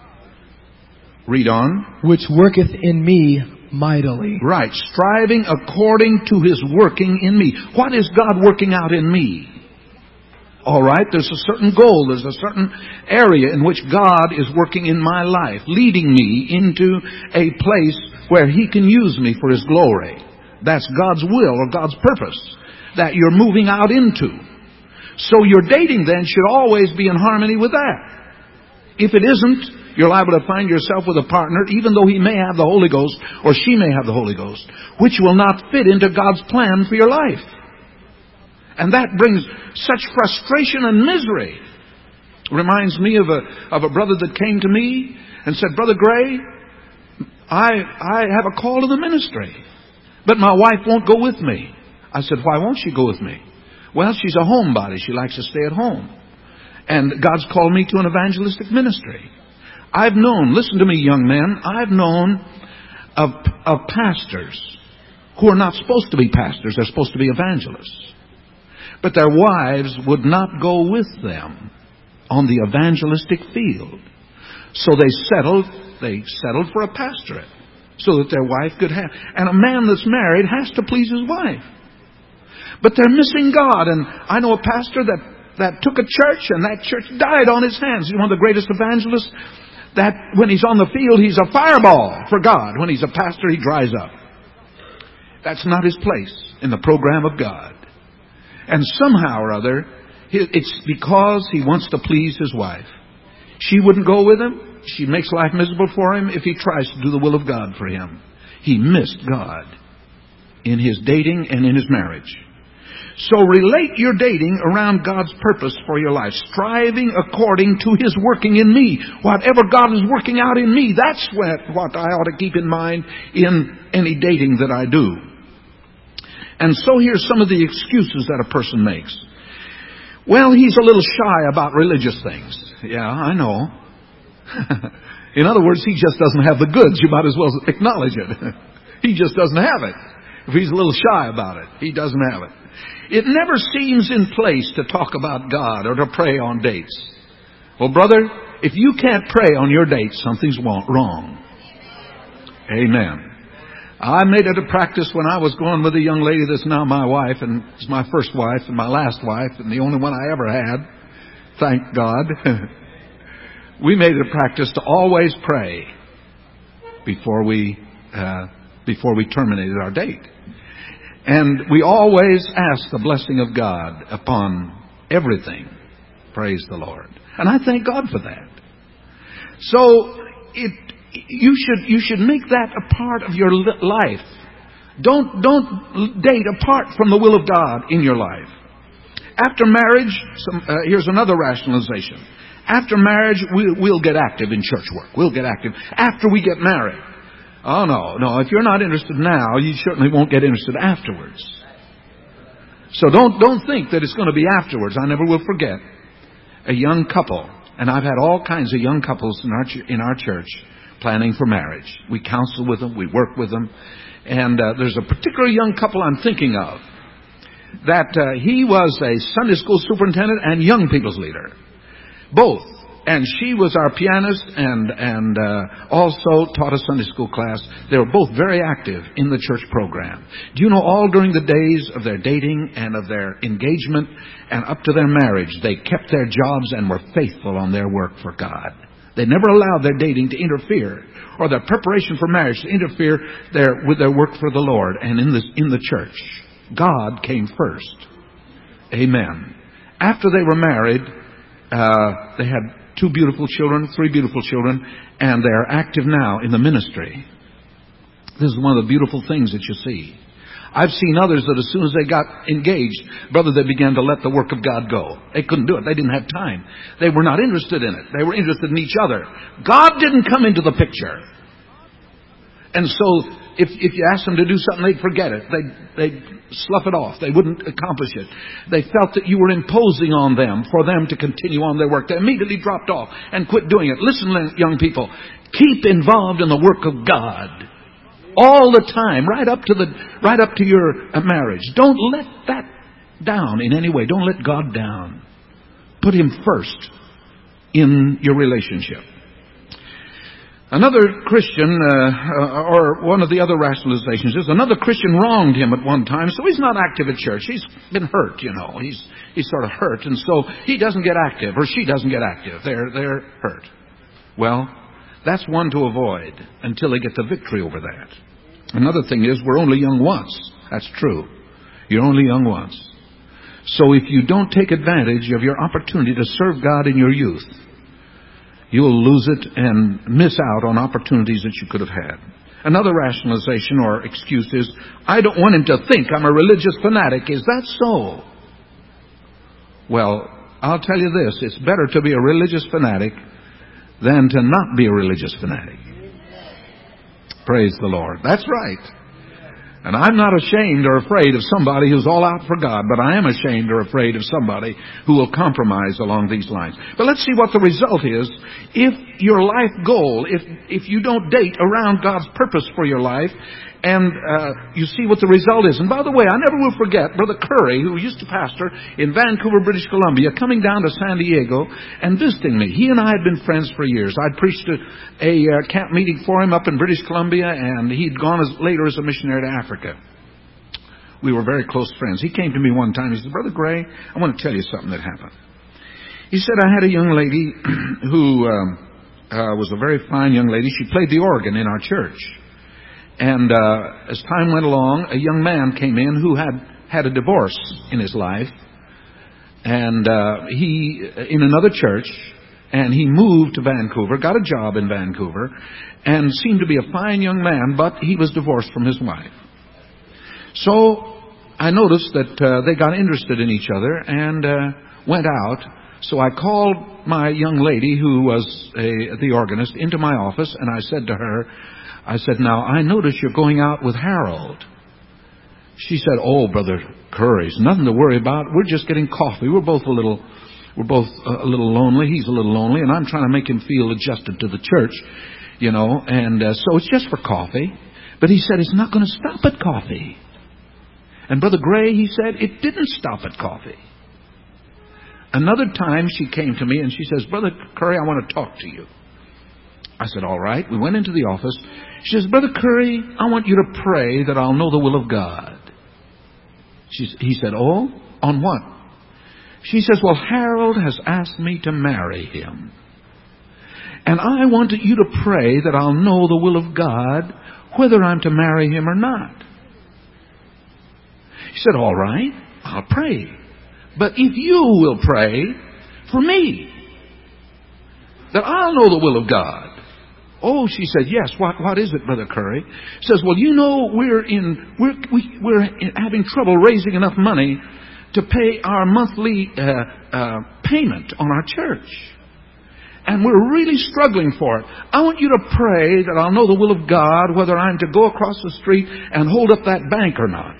Read on. Which worketh in me mightily. Right. Striving according to his working in me. What is God working out in me? All right. There's a certain goal. There's a certain area in which God is working in my life, leading me into a place where he can use me for his glory. That's God's will or God's purpose that you're moving out into. So your dating then should always be in harmony with that. If it isn't, you're liable to find yourself with a partner, even though he may have the Holy Ghost or she may have the Holy Ghost, which will not fit into God's plan for your life. And that brings such frustration and misery. Reminds me of a of a brother that came to me and said, Brother Gray, I I have a call to the ministry, but my wife won't go with me. I said, why won't she go with me? Well, she's a homebody. She likes to stay at home. And God's called me to an evangelistic ministry. I've known, listen to me, young men, I've known of, of pastors who are not supposed to be pastors. They're supposed to be evangelists. But their wives would not go with them on the evangelistic field. So they settled, they settled for a pastorate so that their wife could have. And a man that's married has to please his wife. But they're missing God. And I know a pastor that, that took a church and that church died on his hands. He's one of the greatest evangelists. That when he's on the field, he's a fireball for God. When he's a pastor, he dries up. That's not his place in the program of God. And somehow or other, it's because he wants to please his wife. She wouldn't go with him. She makes life miserable for him if he tries to do the will of God for him. He missed God in his dating and in his marriage. So relate your dating around God's purpose for your life. Striving according to his working in me. Whatever God is working out in me, that's what, what I ought to keep in mind in any dating that I do. And so here's some of the excuses that a person makes. Well, he's a little shy about religious things. Yeah, I know. In other words, he just doesn't have the goods. You might as well acknowledge it. He just doesn't have it. If he's a little shy about it, he doesn't have it. It never seems in place to talk about God or to pray on dates. Well, brother, if you can't pray on your date, something's wrong. Amen. I made it a practice when I was going with a young lady that's now my wife, and is my first wife and my last wife, and the only one I ever had. Thank God. We made it a practice to always pray before we uh, before we terminated our date. And we always ask the blessing of God upon everything. Praise the Lord. And I thank God for that. So it you should you should make that a part of your life. Don't don't date apart from the will of God in your life. After marriage, some, uh, here's another rationalization. After marriage, we'll, we'll get active in church work. We'll get active after we get married. Oh, no, no. If you're not interested now, you certainly won't get interested afterwards. So don't don't think that it's going to be afterwards. I never will forget a young couple, and I've had all kinds of young couples in our ch- in our church planning for marriage. We counsel with them, we work with them, and uh, there's a particular young couple I'm thinking of that uh, he was a Sunday school superintendent and young people's leader. Both. And she was our pianist and and uh, also taught a Sunday school class. They were both very active in the church program. Do you know, all during the days of their dating and of their engagement and up to their marriage, they kept their jobs and were faithful on their work for God. They never allowed their dating to interfere or their preparation for marriage to interfere their, with their work for the Lord and in the, in the church. God came first. Amen. After they were married, Uh, they had two beautiful children, three beautiful children, and they're active now in the ministry. This is one of the beautiful things that you see. I've seen others that as soon as they got engaged, brother, they began to let the work of God go. They couldn't do it. They didn't have time. They were not interested in it. They were interested in each other. God didn't come into the picture. And so if if you asked them to do something, they'd forget it. They'd, they'd slough it off. They wouldn't accomplish it. They felt that you were imposing on them for them to continue on their work. They immediately dropped off and quit doing it. Listen, young people, keep involved in the work of God all the time, right up to the right up to your marriage. Don't let that down in any way. Don't let God down. Put Him first in your relationship. Another Christian, uh, or one of the other rationalizations is another Christian wronged him at one time, so he's not active at church. He's been hurt, you know. He's he's sort of hurt, and so he doesn't get active, or she doesn't get active. They're they're hurt. Well, that's one to avoid until they get the victory over that. Another thing is, we're only young once. That's true. You're only young once. So if you don't take advantage of your opportunity to serve God in your youth, you will lose it and miss out on opportunities that you could have had. Another rationalization or excuse is, I don't want him to think I'm a religious fanatic. Is that so? Well, I'll tell you this. It's better to be a religious fanatic than to not be a religious fanatic. Praise the Lord. That's right. And I'm not ashamed or afraid of somebody who's all out for God, but I am ashamed or afraid of somebody who will compromise along these lines. But let's see what the result is. If your life goal, if if you don't date around God's purpose for your life, and uh, you see what the result is. And by the way, I never will forget Brother Curry, who used to pastor in Vancouver, British Columbia, coming down to San Diego and visiting me. He and I had been friends for years. I'd preached a, a uh, camp meeting for him up in British Columbia, and he'd gone as, later as a missionary to Africa. We were very close friends. He came to me one time. He said, Brother Gray, I want to tell you something that happened. He said, I had a young lady who um, uh, was a very fine young lady. She played the organ in our church. And uh, as time went along, a young man came in who had had a divorce in his life. And uh, he, in another church, and he moved to Vancouver, got a job in Vancouver, and seemed to be a fine young man, but he was divorced from his wife. So I noticed that uh, they got interested in each other and uh, went out. So I called my young lady, who was a, the organist, into my office, and I said to her, I said, now, I notice you're going out with Harold. She said, oh, Brother Curry's nothing to worry about. We're just getting coffee. We're both a little We're both a little lonely. He's a little lonely, and I'm trying to make him feel adjusted to the church, you know, and uh, so it's just for coffee. But he said it's not going to stop at coffee. And Brother Gray, he said, it didn't stop at coffee. Another time she came to me and she says, Brother Curry, I want to talk to you. I said, all right. We went into the office. She says, Brother Curry, I want you to pray that I'll know the will of God. She, he said, oh, on what? She says, well, Harold has asked me to marry him. And I want you to pray that I'll know the will of God, whether I'm to marry him or not. She said, all right, I'll pray. But if you will pray for me, that I'll know the will of God. Oh, she said, yes, what, what is it, Brother Curry? She says, well, you know, we're in, we're, we, we're in, having trouble raising enough money to pay our monthly uh, uh, payment on our church. And we're really struggling for it. I want you to pray that I'll know the will of God, whether I'm to go across the street and hold up that bank or not.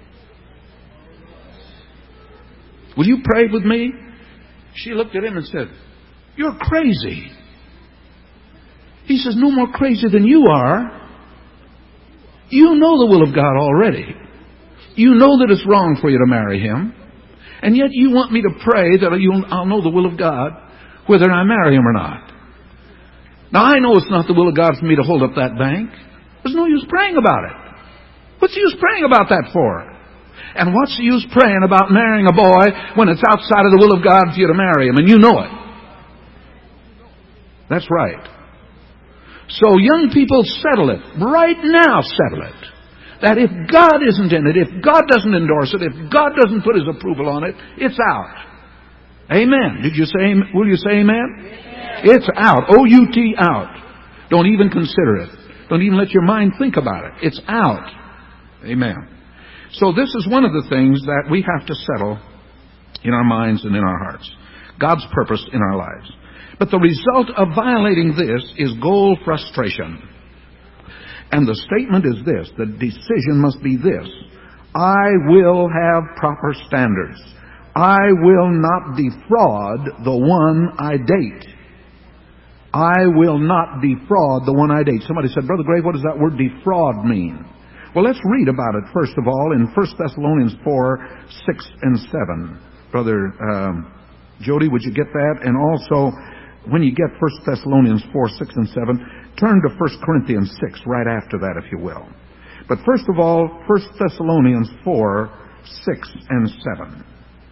Will you pray with me? She looked at him and said, you're crazy. He says, no more crazy than you are. You know the will of God already. You know that it's wrong for you to marry him. And yet you want me to pray that I'll know the will of God, whether I marry him or not. Now I know it's not the will of God for me to hold up that bank. There's no use praying about it. What's the use praying about that for? And what's the use praying about marrying a boy when it's outside of the will of God for you to marry him, and you know it? That's right. So young people, settle it. Right now, settle it. That if God isn't in it, if God doesn't endorse it, if God doesn't put his approval on it, it's out. Amen. Did you say, will you say amen? Amen. It's out. O U T, out. Don't even consider it. Don't even let your mind think about it. It's out. Amen. So this is one of the things that we have to settle in our minds and in our hearts. God's purpose in our lives. But the result of violating this is goal frustration. And the statement is this. The decision must be this. I will have proper standards. I will not defraud the one I date. I will not defraud the one I date. Somebody said, Brother Gray, what does that word defraud mean? Well, let's read about it, first of all, in First Thessalonians four, six, and seven. Brother um, Jody, would you get that? And also, when you get First Thessalonians four, six, and seven, turn to First Corinthians six right after that, if you will. But first of all, First Thessalonians four, six, and seven.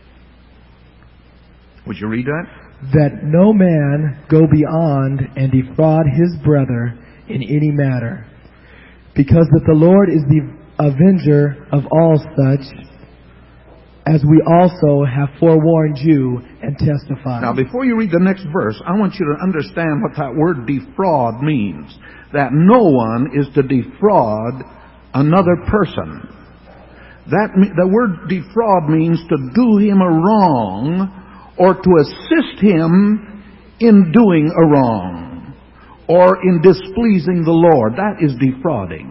Would you read that? That no man go beyond and defraud his brother in any matter, because that the Lord is the avenger of all such, as we also have forewarned you and testified. Now, before you read the next verse, I want you to understand what that word defraud means. That no one is to defraud another person. That the word defraud means to do him a wrong, or to assist him in doing a wrong, or in displeasing the Lord. That is defrauding.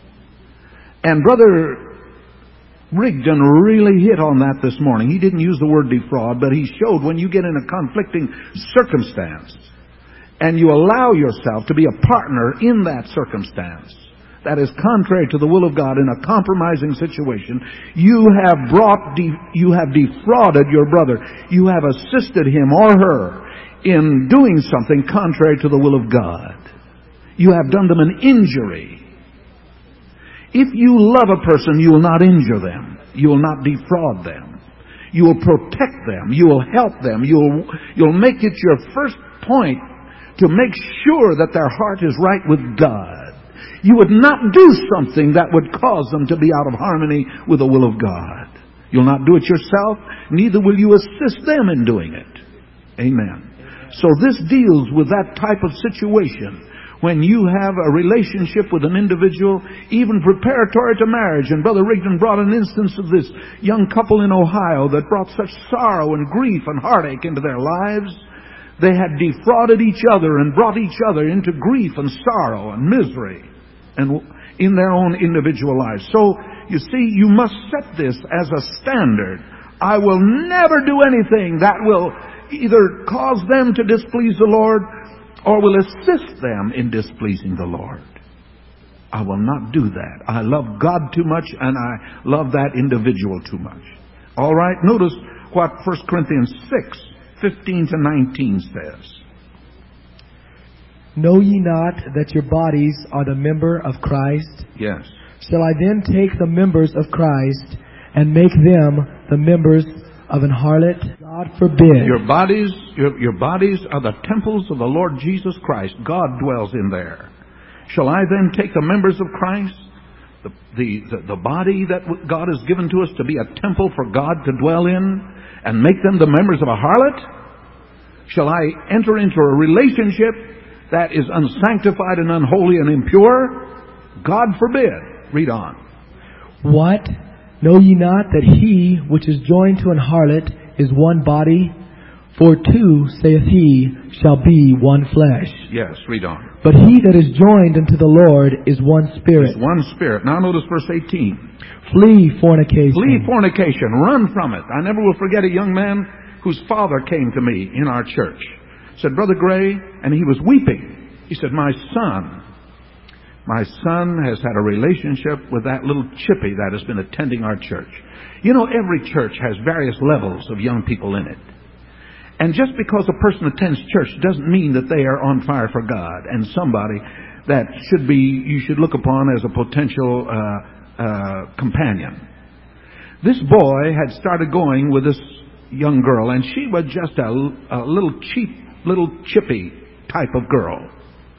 And Brother Rigdon really hit on that this morning. He didn't use the word defraud, but he showed when you get in a conflicting circumstance and you allow yourself to be a partner in that circumstance that is contrary to the will of God in a compromising situation, you have brought, de- you have defrauded your brother. You have assisted him or her in doing something contrary to the will of God. You have done them an injury. If you love a person, you will not injure them. You will not defraud them. You will protect them. You will help them. You'll, you'll make it your first point to make sure that their heart is right with God. You would not do something that would cause them to be out of harmony with the will of God. You'll not do it yourself, neither will you assist them in doing it. Amen. So this deals with that type of situation when you have a relationship with an individual, even preparatory to marriage. And Brother Rigdon brought an instance of this young couple in Ohio that brought such sorrow and grief and heartache into their lives. They had defrauded each other and brought each other into grief and sorrow and misery and in their own individual lives. So, you see, you must set this as a standard. I will never do anything that will either cause them to displease the Lord or will assist them in displeasing the Lord. I will not do that. I love God too much and I love that individual too much. All right, notice what First Corinthians six, fifteen to nineteen says. Know ye not that your bodies are the member of Christ? Yes. Shall I then take the members of Christ and make them the members of an harlot? God forbid. Your bodies, your, your bodies are the temples of the Lord Jesus Christ. God dwells in there. Shall I then take the members of Christ, the, the, the, the body that God has given to us to be a temple for God to dwell in, and make them the members of a harlot? Shall I enter into a relationship that is unsanctified and unholy and impure? God forbid. Read on. What? Know ye not that he which is joined to an harlot is one body? For two, saith he, shall be one flesh. Yes, read on. But he that is joined unto the Lord is one spirit. It's one spirit. Now notice verse eighteen. Flee fornication. Flee fornication. Run from it. I never will forget a young man whose father came to me in our church. Said, Brother Gray, and he was weeping. He said, my son, my son has had a relationship with that little chippy that has been attending our church. You know, every church has various levels of young people in it. And just because a person attends church doesn't mean that they are on fire for God and somebody that should be, you should look upon as a potential uh, uh, companion. This boy had started going with this young girl, and she was just a, a little cheap, little chippy type of girl.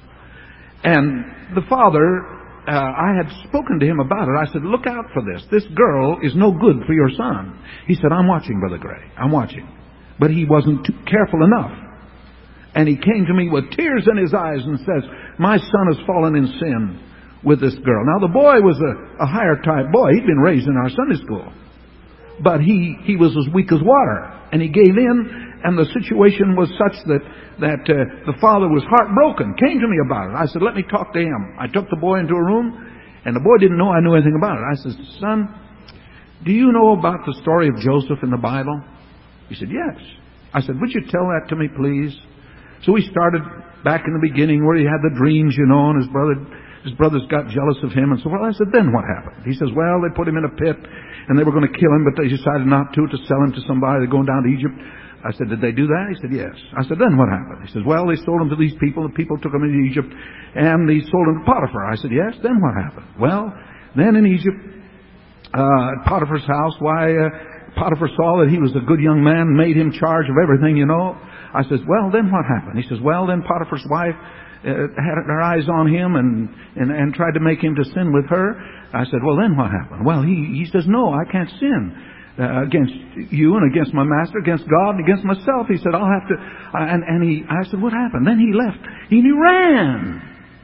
And the father, uh, I had spoken to him about it. I said, look out for this. This girl is no good for your son. He said, I'm watching, Brother Gray. I'm watching. But he wasn't too careful enough. And he came to me with tears in his eyes and says, my son has fallen in sin with this girl. Now the boy was a, a higher type boy. He'd been raised in our Sunday school. But he, he was as weak as water. And he gave in, and the situation was such that, that uh, the father was heartbroken, came to me about it. I said, let me talk to him. I took the boy into a room, and the boy didn't know I knew anything about it. I said, son, do you know about the story of Joseph in the Bible? He said, yes. I said, would you tell that to me, please? So we started back in the beginning where he had the dreams, you know, and his brother, his brothers got jealous of him and so forth. I said, then what happened? He says, well, they put him in a pit and they were going to kill him, but they decided not to, to sell him to somebody. They're going down to Egypt. I said, did they do that? He said, yes. I said, then what happened? He says, well, they sold him to these people. The people took him into Egypt and they sold him to Potiphar. I said, yes. Then what happened? Well, then in Egypt, uh, at Potiphar's house, why, uh, Potiphar saw that he was a good young man, made him charge of everything, you know. I says, well, then what happened? He says, well, then Potiphar's wife uh, had her eyes on him and, and, and tried to make him to sin with her. I said, well, then what happened? Well, he, he says, no, I can't sin uh, against you and against my master, against God and against myself. He said, I'll have to, uh, and, and he, I said, what happened? Then he left and he ran.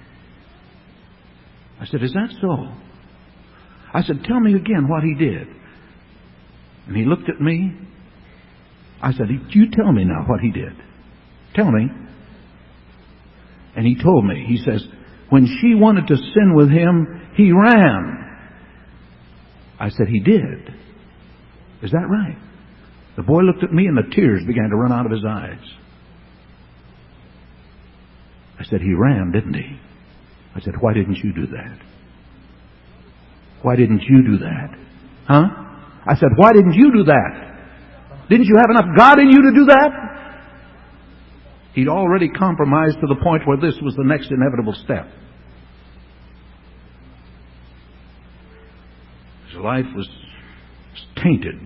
I said, is that so? I said, tell me again what he did. And he looked at me. I said, you tell me now what he did. Tell me. And he told me. He says, when she wanted to sin with him, he ran. I said, he did. Is that right? The boy looked at me and the tears began to run out of his eyes. I said, he ran, didn't he? I said, why didn't you do that? Why didn't you do that? Huh? I said, why didn't you do that? Didn't you have enough God in you to do that? He'd already compromised to the point where this was the next inevitable step. His life was tainted,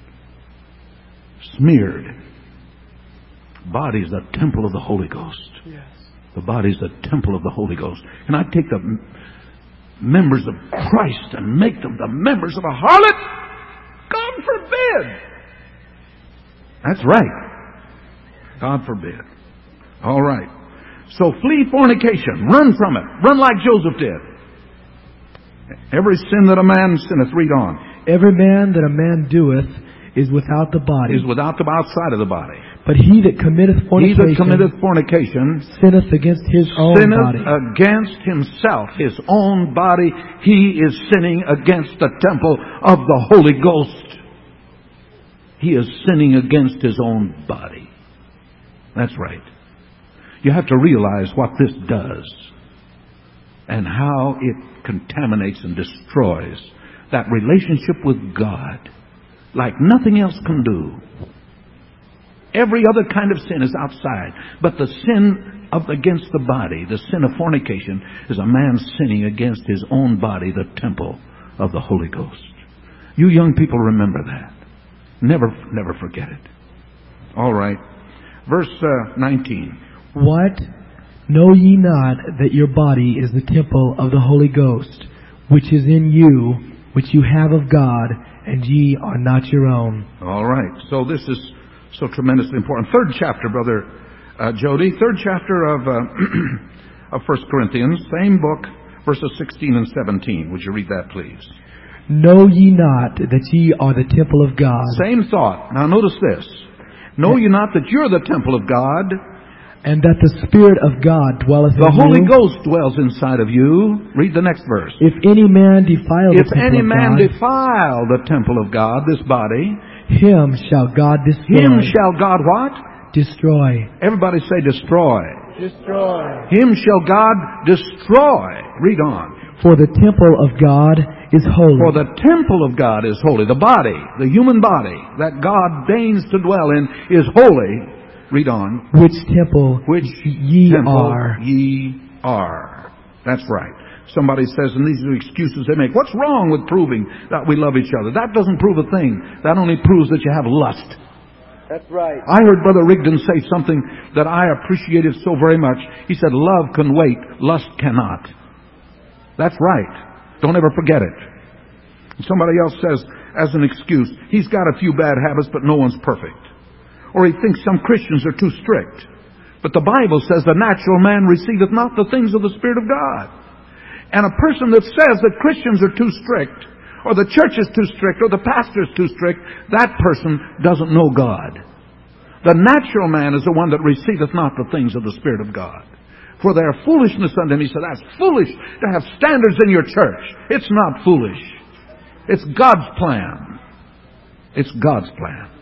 smeared. The body is the temple of the Holy Ghost. Yes. The body is the temple of the Holy Ghost. Can I take the members of Christ and make them the members of a harlot? God forbid. That's right. God forbid. All right. So flee fornication. Run from it. Run like Joseph did. Every sin that a man sinneth, read on. Every man that a man doeth is without the body. Is without the outside of the body. But he that committeth He fornication, that committeth fornication sinneth against his own sinneth body. against himself, his own body. He is sinning against the temple of the Holy Ghost. He is sinning against his own body. That's right. You have to realize what this does and how it contaminates and destroys that relationship with God like nothing else can do. Every other kind of sin is outside, but the sin of against the body, the sin of fornication, is a man sinning against his own body, the temple of the Holy Ghost. You young people remember that. Never, never forget it. All right. Verse uh, nineteen. What? Know ye not that your body is the temple of the Holy Ghost, which is in you, which you have of God, and ye are not your own? All right. So this is so tremendously important. Third chapter, Brother uh, Jody. Third chapter of uh, of First Corinthians, same book, verses sixteen and seventeen. Would you read that, please? Know ye not that ye are the temple of God? Same thought. Now notice this. Know ye not that you're the temple of God, and that the Spirit of God dwelleth in you? The Holy Ghost dwells inside of you. Read the next verse. If any man defile the If temple any of man God, defile the temple of God, this body, him shall God destroy. him shall God what? Destroy. Everybody say destroy. Destroy. Him shall God destroy. Read on. For the temple of God is holy. For the temple of God is holy. The body, the human body that God deigns to dwell in is holy. Read on. Which temple Which ye temple are. ye are. That's right. Somebody says, and these are excuses they make, what's wrong with proving that we love each other? That doesn't prove a thing. That only proves that you have lust. That's right. I heard Brother Rigdon say something that I appreciated so very much. He said, love can wait, lust cannot. That's right. Don't ever forget it. Somebody else says, as an excuse, he's got a few bad habits, but no one's perfect. Or he thinks some Christians are too strict. But the Bible says the natural man receiveth not the things of the Spirit of God. And a person that says that Christians are too strict, or the church is too strict, or the pastor is too strict, that person doesn't know God. The natural man is the one that receiveth not the things of the Spirit of God. For they are foolishness unto him. He said, that's foolish to have standards in your church. It's not foolish. It's God's plan. It's God's plan.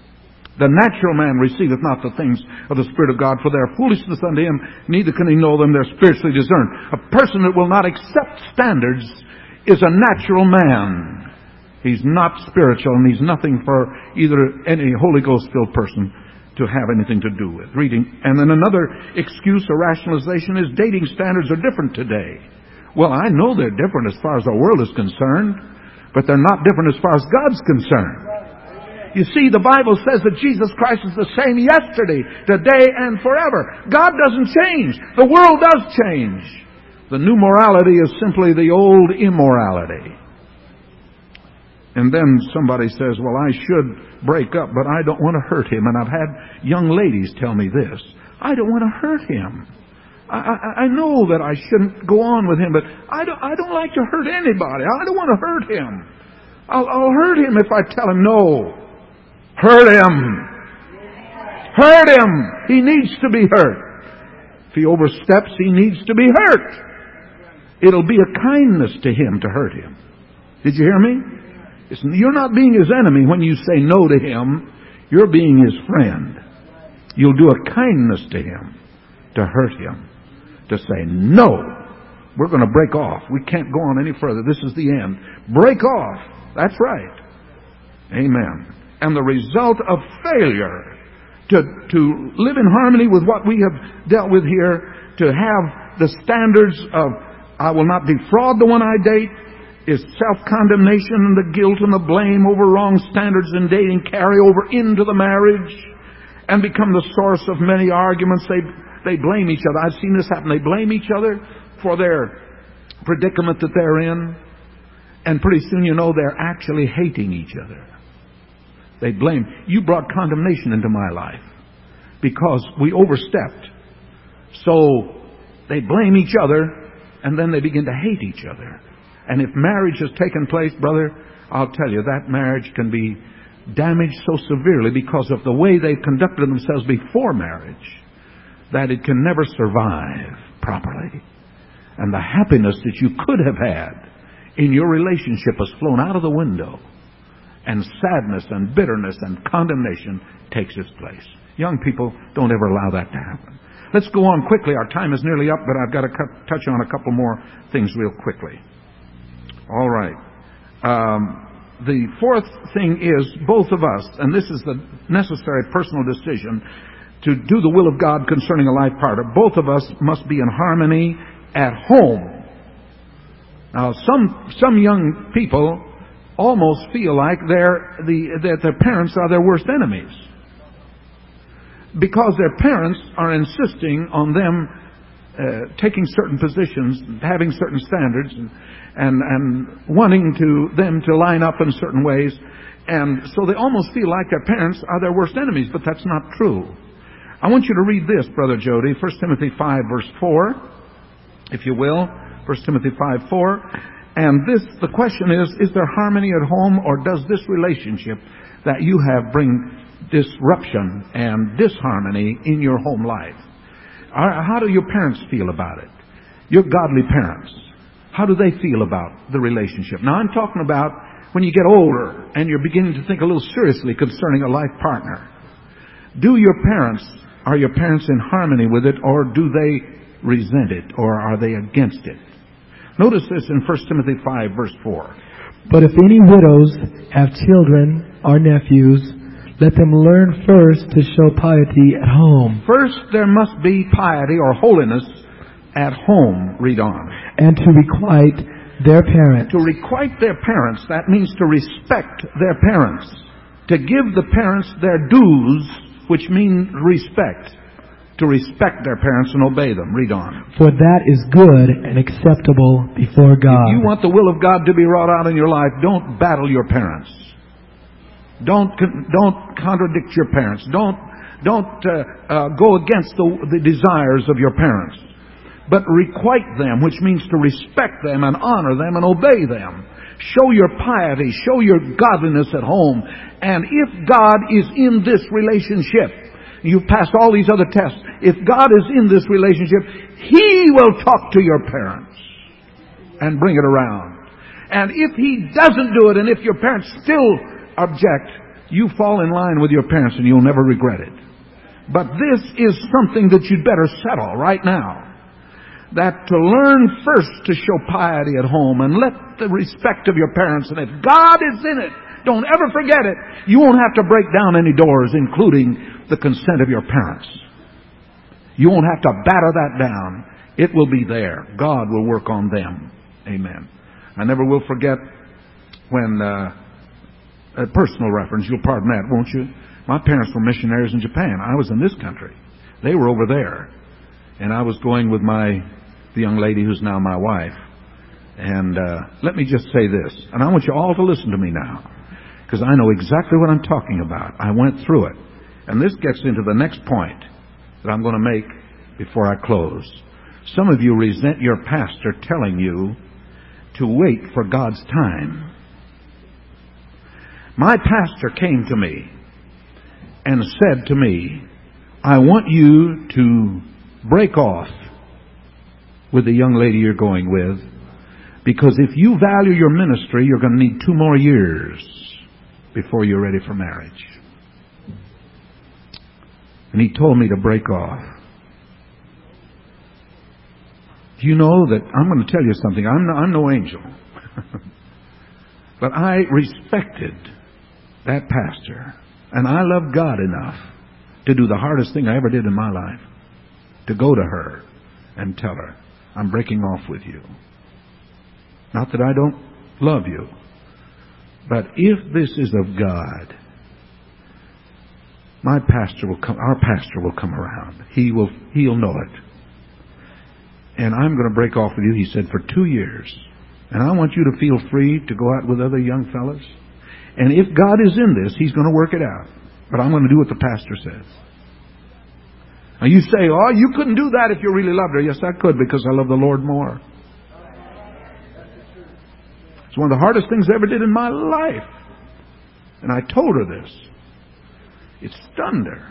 The natural man receiveth not the things of the Spirit of God, for they are foolishness unto him, neither can he know them, they're spiritually discerned. A person that will not accept standards is a natural man. He's not spiritual, and he's nothing for either any Holy Ghost-filled person to have anything to do with. Reading. And then another excuse or rationalization is dating standards are different today. Well, I know they're different as far as the world is concerned, but they're not different as far as God's concerned. You see, the Bible says that Jesus Christ is the same yesterday, today, and forever. God doesn't change. The world does change. The new morality is simply the old immorality. And then somebody says, well, I should break up, but I don't want to hurt him. And I've had young ladies tell me this. I don't want to hurt him. I, I, I know that I shouldn't go on with him, but I don't, I don't like to hurt anybody. I don't want to hurt him. I'll, I'll hurt him if I tell him no. Hurt him. Hurt him. He needs to be hurt. If he oversteps, he needs to be hurt. It'll be a kindness to him to hurt him. Did you hear me? It's, you're not being his enemy when you say no to him. You're being his friend. You'll do a kindness to him to hurt him. To say, no, we're going to break off. We can't go on any further. This is the end. Break off. That's right. Amen. And the result of failure to, to live in harmony with what we have dealt with here, to have the standards of I will not defraud the one I date, is self-condemnation and the guilt and the blame over wrong standards in dating carry over into the marriage and become the source of many arguments. They, they blame each other. I've seen this happen. They blame each other for their predicament that they're in. And pretty soon you know they're actually hating each other. They blame. You brought condemnation into my life because we overstepped. So they blame each other and then they begin to hate each other. And if marriage has taken place, brother, I'll tell you, that marriage can be damaged so severely because of the way they conducted themselves before marriage that it can never survive properly. And the happiness that you could have had in your relationship has flown out of the window. And sadness and bitterness and condemnation takes its place. Young people, don't ever allow that to happen. Let's go on quickly. Our time is nearly up, but I've got to cut, touch on a couple more things real quickly. All right. Um, the fourth thing is both of us, and this is the necessary personal decision to do the will of God concerning a life partner. Both of us must be in harmony at home. Now, some some young people almost feel like they're the that their parents are their worst enemies, because their parents are insisting on them uh, taking certain positions, having certain standards, and, and and wanting to them to line up in certain ways, and so they almost feel like their parents are their worst enemies. But that's not true. I want you to read this, Brother Jody, First Timothy five, verse four, if you will. First Timothy five, four. And this, the question is, is there harmony at home, or does this relationship that you have bring disruption and disharmony in your home life? How do your parents feel about it? Your godly parents, how do they feel about the relationship? Now, I'm talking about when you get older and you're beginning to think a little seriously concerning a life partner. Do your parents, are your parents in harmony with it, or do they resent it, or are they against it? Notice this in First Timothy five, verse four. But if any widows have children or nephews, let them learn first to show piety at home. First, there must be piety or holiness at home. Read on. And to requite their parents. To requite their parents, that means to respect their parents. To give the parents their dues, which mean respect. To respect their parents and obey them. Read on. For that is good and acceptable before God. If you want the will of God to be wrought out in your life, don't battle your parents. Don't don't contradict your parents. Don't don't uh, uh, go against the, the desires of your parents. But requite them, which means to respect them and honor them and obey them. Show your piety, show your godliness at home. And if God is in this relationship, you've passed all these other tests. If God is in this relationship, He will talk to your parents and bring it around. And if He doesn't do it, and if your parents still object, you fall in line with your parents and you'll never regret it. But this is something that you'd better settle right now. That to learn first to show piety at home and let the respect of your parents, and if God is in it, don't ever forget it. You won't have to break down any doors, including the consent of your parents. You won't have to batter that down. It will be there. God will work on them. Amen. I never will forget when, uh, a personal reference, you'll pardon that, won't you? My parents were missionaries in Japan. I was in this country. They were over there. And I was going with my, the young lady who's now my wife. And uh, let me just say this, and I want you all to listen to me now, because I know exactly what I'm talking about. I went through it. And this gets into the next point that I'm going to make before I close. Some of you resent your pastor telling you to wait for God's time. My pastor came to me and said to me, I want you to break off with the young lady you're going with, because if you value your ministry, you're going to need two more years before you're ready for marriage. And he told me to break off. Do you know that I'm going to tell you something? I'm no, I'm no angel. But I respected that pastor. And I loved God enough to do the hardest thing I ever did in my life. To go to her and tell her, I'm breaking off with you. Not that I don't love you. But if this is of God, my pastor will come, our pastor will come around. He will, he'll know it. And I'm going to break off with you, he said, for two years. And I want you to feel free to go out with other young fellas. And if God is in this, He's going to work it out. But I'm going to do what the pastor says. Now you say, oh, you couldn't do that if you really loved her. Yes, I could, because I love the Lord more. It's one of the hardest things I ever did in my life. And I told her this. It stunned her.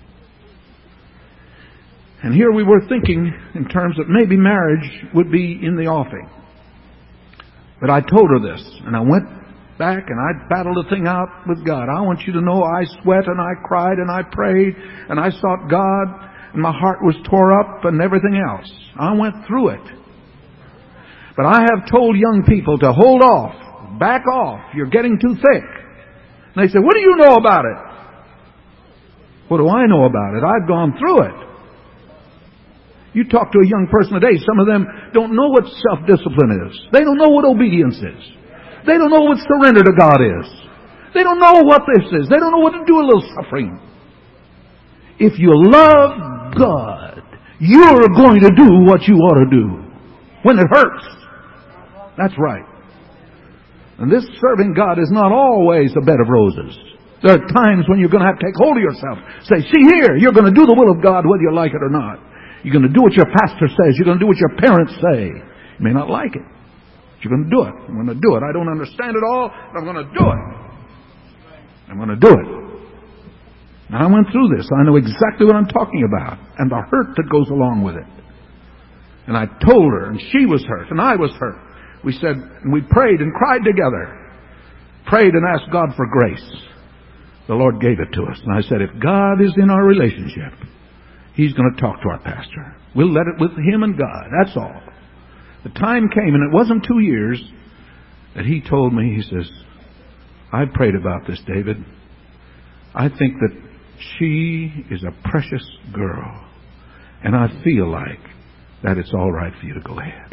And here we were thinking in terms that maybe marriage would be in the offing. But I told her this, and I went back and I'd battle the thing out with God. I want you to know I sweat and I cried and I prayed and I sought God and my heart was tore up and everything else. I went through it. But I have told young people to hold off, back off. You're getting too thick. And they say, what do you know about it? What do I know about it? I've gone through it. You talk to a young person today, some of them don't know what self-discipline is. They don't know what obedience is. They don't know what surrender to God is. They don't know what this is. They don't know what to do with a little suffering. If you love God, you're going to do what you ought to do when it hurts. That's right. And this serving God is not always a bed of roses. There are times when you're going to have to take hold of yourself. Say, see here, you're going to do the will of God whether you like it or not. You're going to do what your pastor says. You're going to do what your parents say. You may not like it, but you're going to do it. I'm going to do it. I don't understand it all, but I'm going to do it. I'm going to do it. Now, I went through this. I know exactly what I'm talking about and the hurt that goes along with it. And I told her, and she was hurt, and I was hurt. We said, and we prayed and cried together. Prayed and asked God for grace. The Lord gave it to us. And I said, if God is in our relationship, He's going to talk to our pastor. We'll let it with Him and God. That's all. The time came, and it wasn't two years, that he told me, he says, I prayed about this, David. I think that she is a precious girl. And I feel like that it's all right for you to go ahead.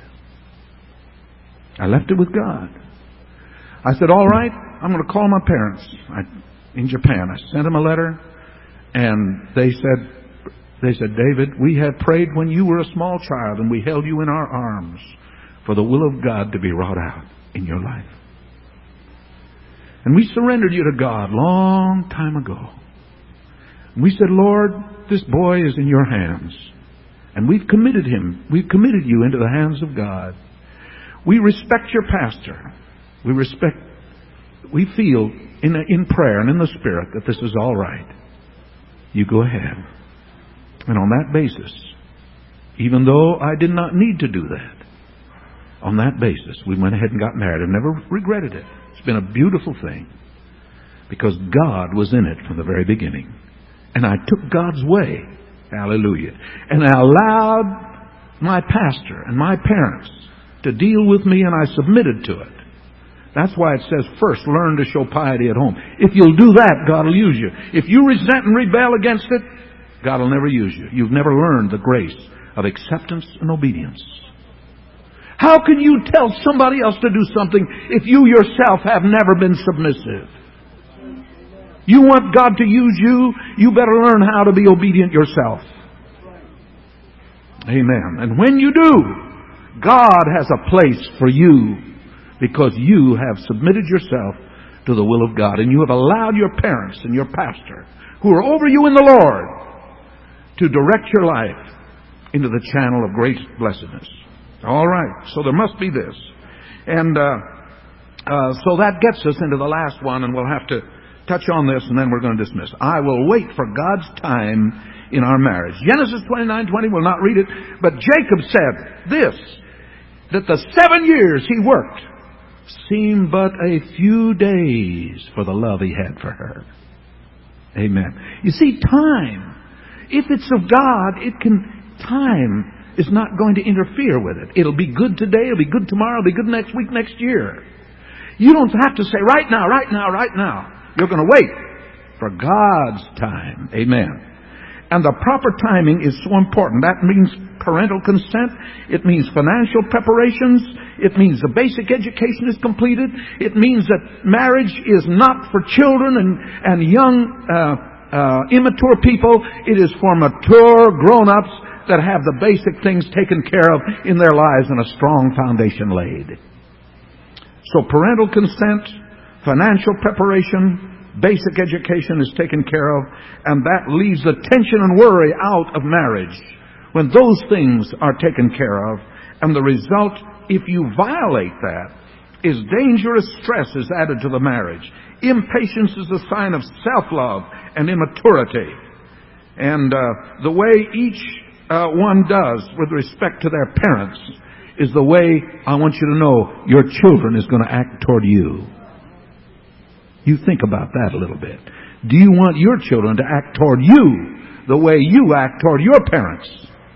I left it with God. I said, all right, I'm going to call my parents I, in Japan. I sent them a letter, and they said, they said, David, we have prayed when you were a small child, and we held you in our arms for the will of God to be wrought out in your life. And we surrendered you to God long time ago. And we said, Lord, this boy is in your hands. And we've committed him. We've committed you into the hands of God. We respect your pastor. We respect, we feel in, in prayer and in the Spirit that this is all right. You go ahead. And on that basis, even though I did not need to do that, on that basis, we went ahead and got married and never regretted it. It's been a beautiful thing because God was in it from the very beginning. And I took God's way. Hallelujah. And I allowed my pastor and my parents to deal with me, and I submitted to it. That's why it says first, learn to show piety at home. If you'll do that, God will use you. If you resent and rebel against it, God will never use you. You've never learned the grace of acceptance and obedience. How can you tell somebody else to do something if you yourself have never been submissive? You want God to use you, you better learn how to be obedient yourself. Amen. And when you do, God has a place for you because you have submitted yourself to the will of God. And you have allowed your parents and your pastor, who are over you in the Lord, to direct your life into the channel of great blessedness. All right. So there must be this. And uh, uh, so that gets us into the last one, and we'll have to touch on this, and then we're going to dismiss. I will wait for God's time in our marriage. Genesis twenty-nine twenty, we'll not read it, but Jacob said this, that the seven years he worked seemed but a few days for the love he had for her. Amen. You see, time, if it's of God, it can, time is not going to interfere with it. It'll be good today, it'll be good tomorrow, it'll be good next week, next year. You don't have to say right now, right now, right now. You're going to wait for God's time. Amen. And the proper timing is so important. That means parental consent. It means financial preparations. It means the basic education is completed. It means that marriage is not for children and, and young, uh, uh, immature people. It is for mature grown-ups that have the basic things taken care of in their lives and a strong foundation laid. So parental consent, financial preparation, basic education is taken care of, and that leaves the tension and worry out of marriage when those things are taken care of. And the result, if you violate that, is dangerous stress is added to the marriage. Impatience is a sign of self-love and immaturity. And uh, the way each uh, one does with respect to their parents is the way I want you to know your children is going to act toward you. You think about that a little bit. Do you want your children to act toward you the way you act toward your parents?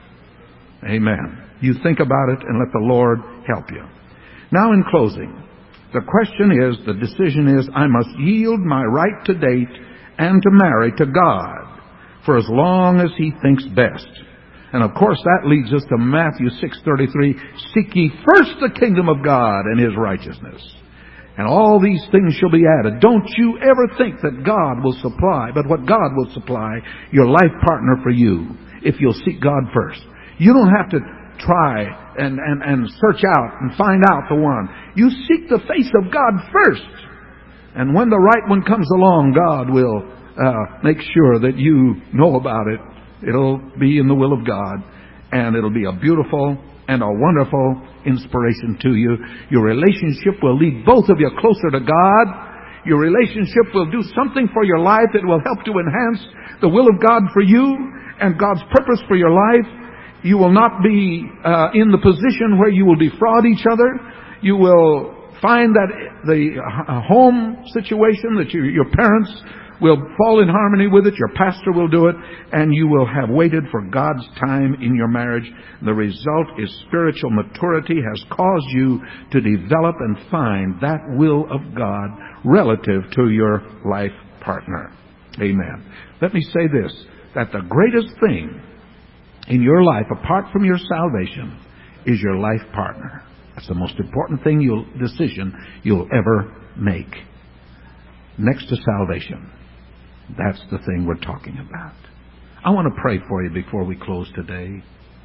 Amen. You think about it and let the Lord help you. Now in closing, the question is, the decision is, I must yield my right to date and to marry to God for as long as He thinks best. And of course that leads us to Matthew six thirty-three, seek ye first the kingdom of God and His righteousness, and all these things shall be added. Don't you ever think that God will supply, but what God will supply, your life partner for you, if you'll seek God first. You don't have to try and, and, and search out and find out the one. You seek the face of God first. And when the right one comes along, God will uh, make sure that you know about it. It'll be in the will of God, and it'll be a beautiful and a wonderful inspiration to you. Your relationship will lead both of you closer to God. Your relationship will do something for your life. It will help to enhance the will of God for you and God's purpose for your life. You will not be uh, in the position where you will defraud each other. You will find that the uh, home situation, that you, your parents will fall in harmony with it, your pastor will do it, and you will have waited for God's time in your marriage. The result is spiritual maturity has caused you to develop and find that will of God relative to your life partner. Amen. Let me say this, that the greatest thing in your life, apart from your salvation, is your life partner. That's the most important thing you'll, decision you'll ever make. Next to salvation. That's the thing we're talking about. I want to pray for you before we close today.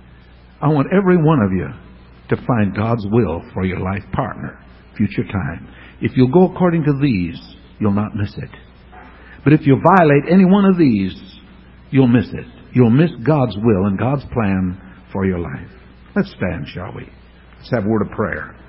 I want every one of you to find God's will for your life partner, future time. If you'll go according to these, you'll not miss it. But if you violate any one of these, you'll miss it. You'll miss God's will and God's plan for your life. Let's stand, shall we? Let's have a word of prayer.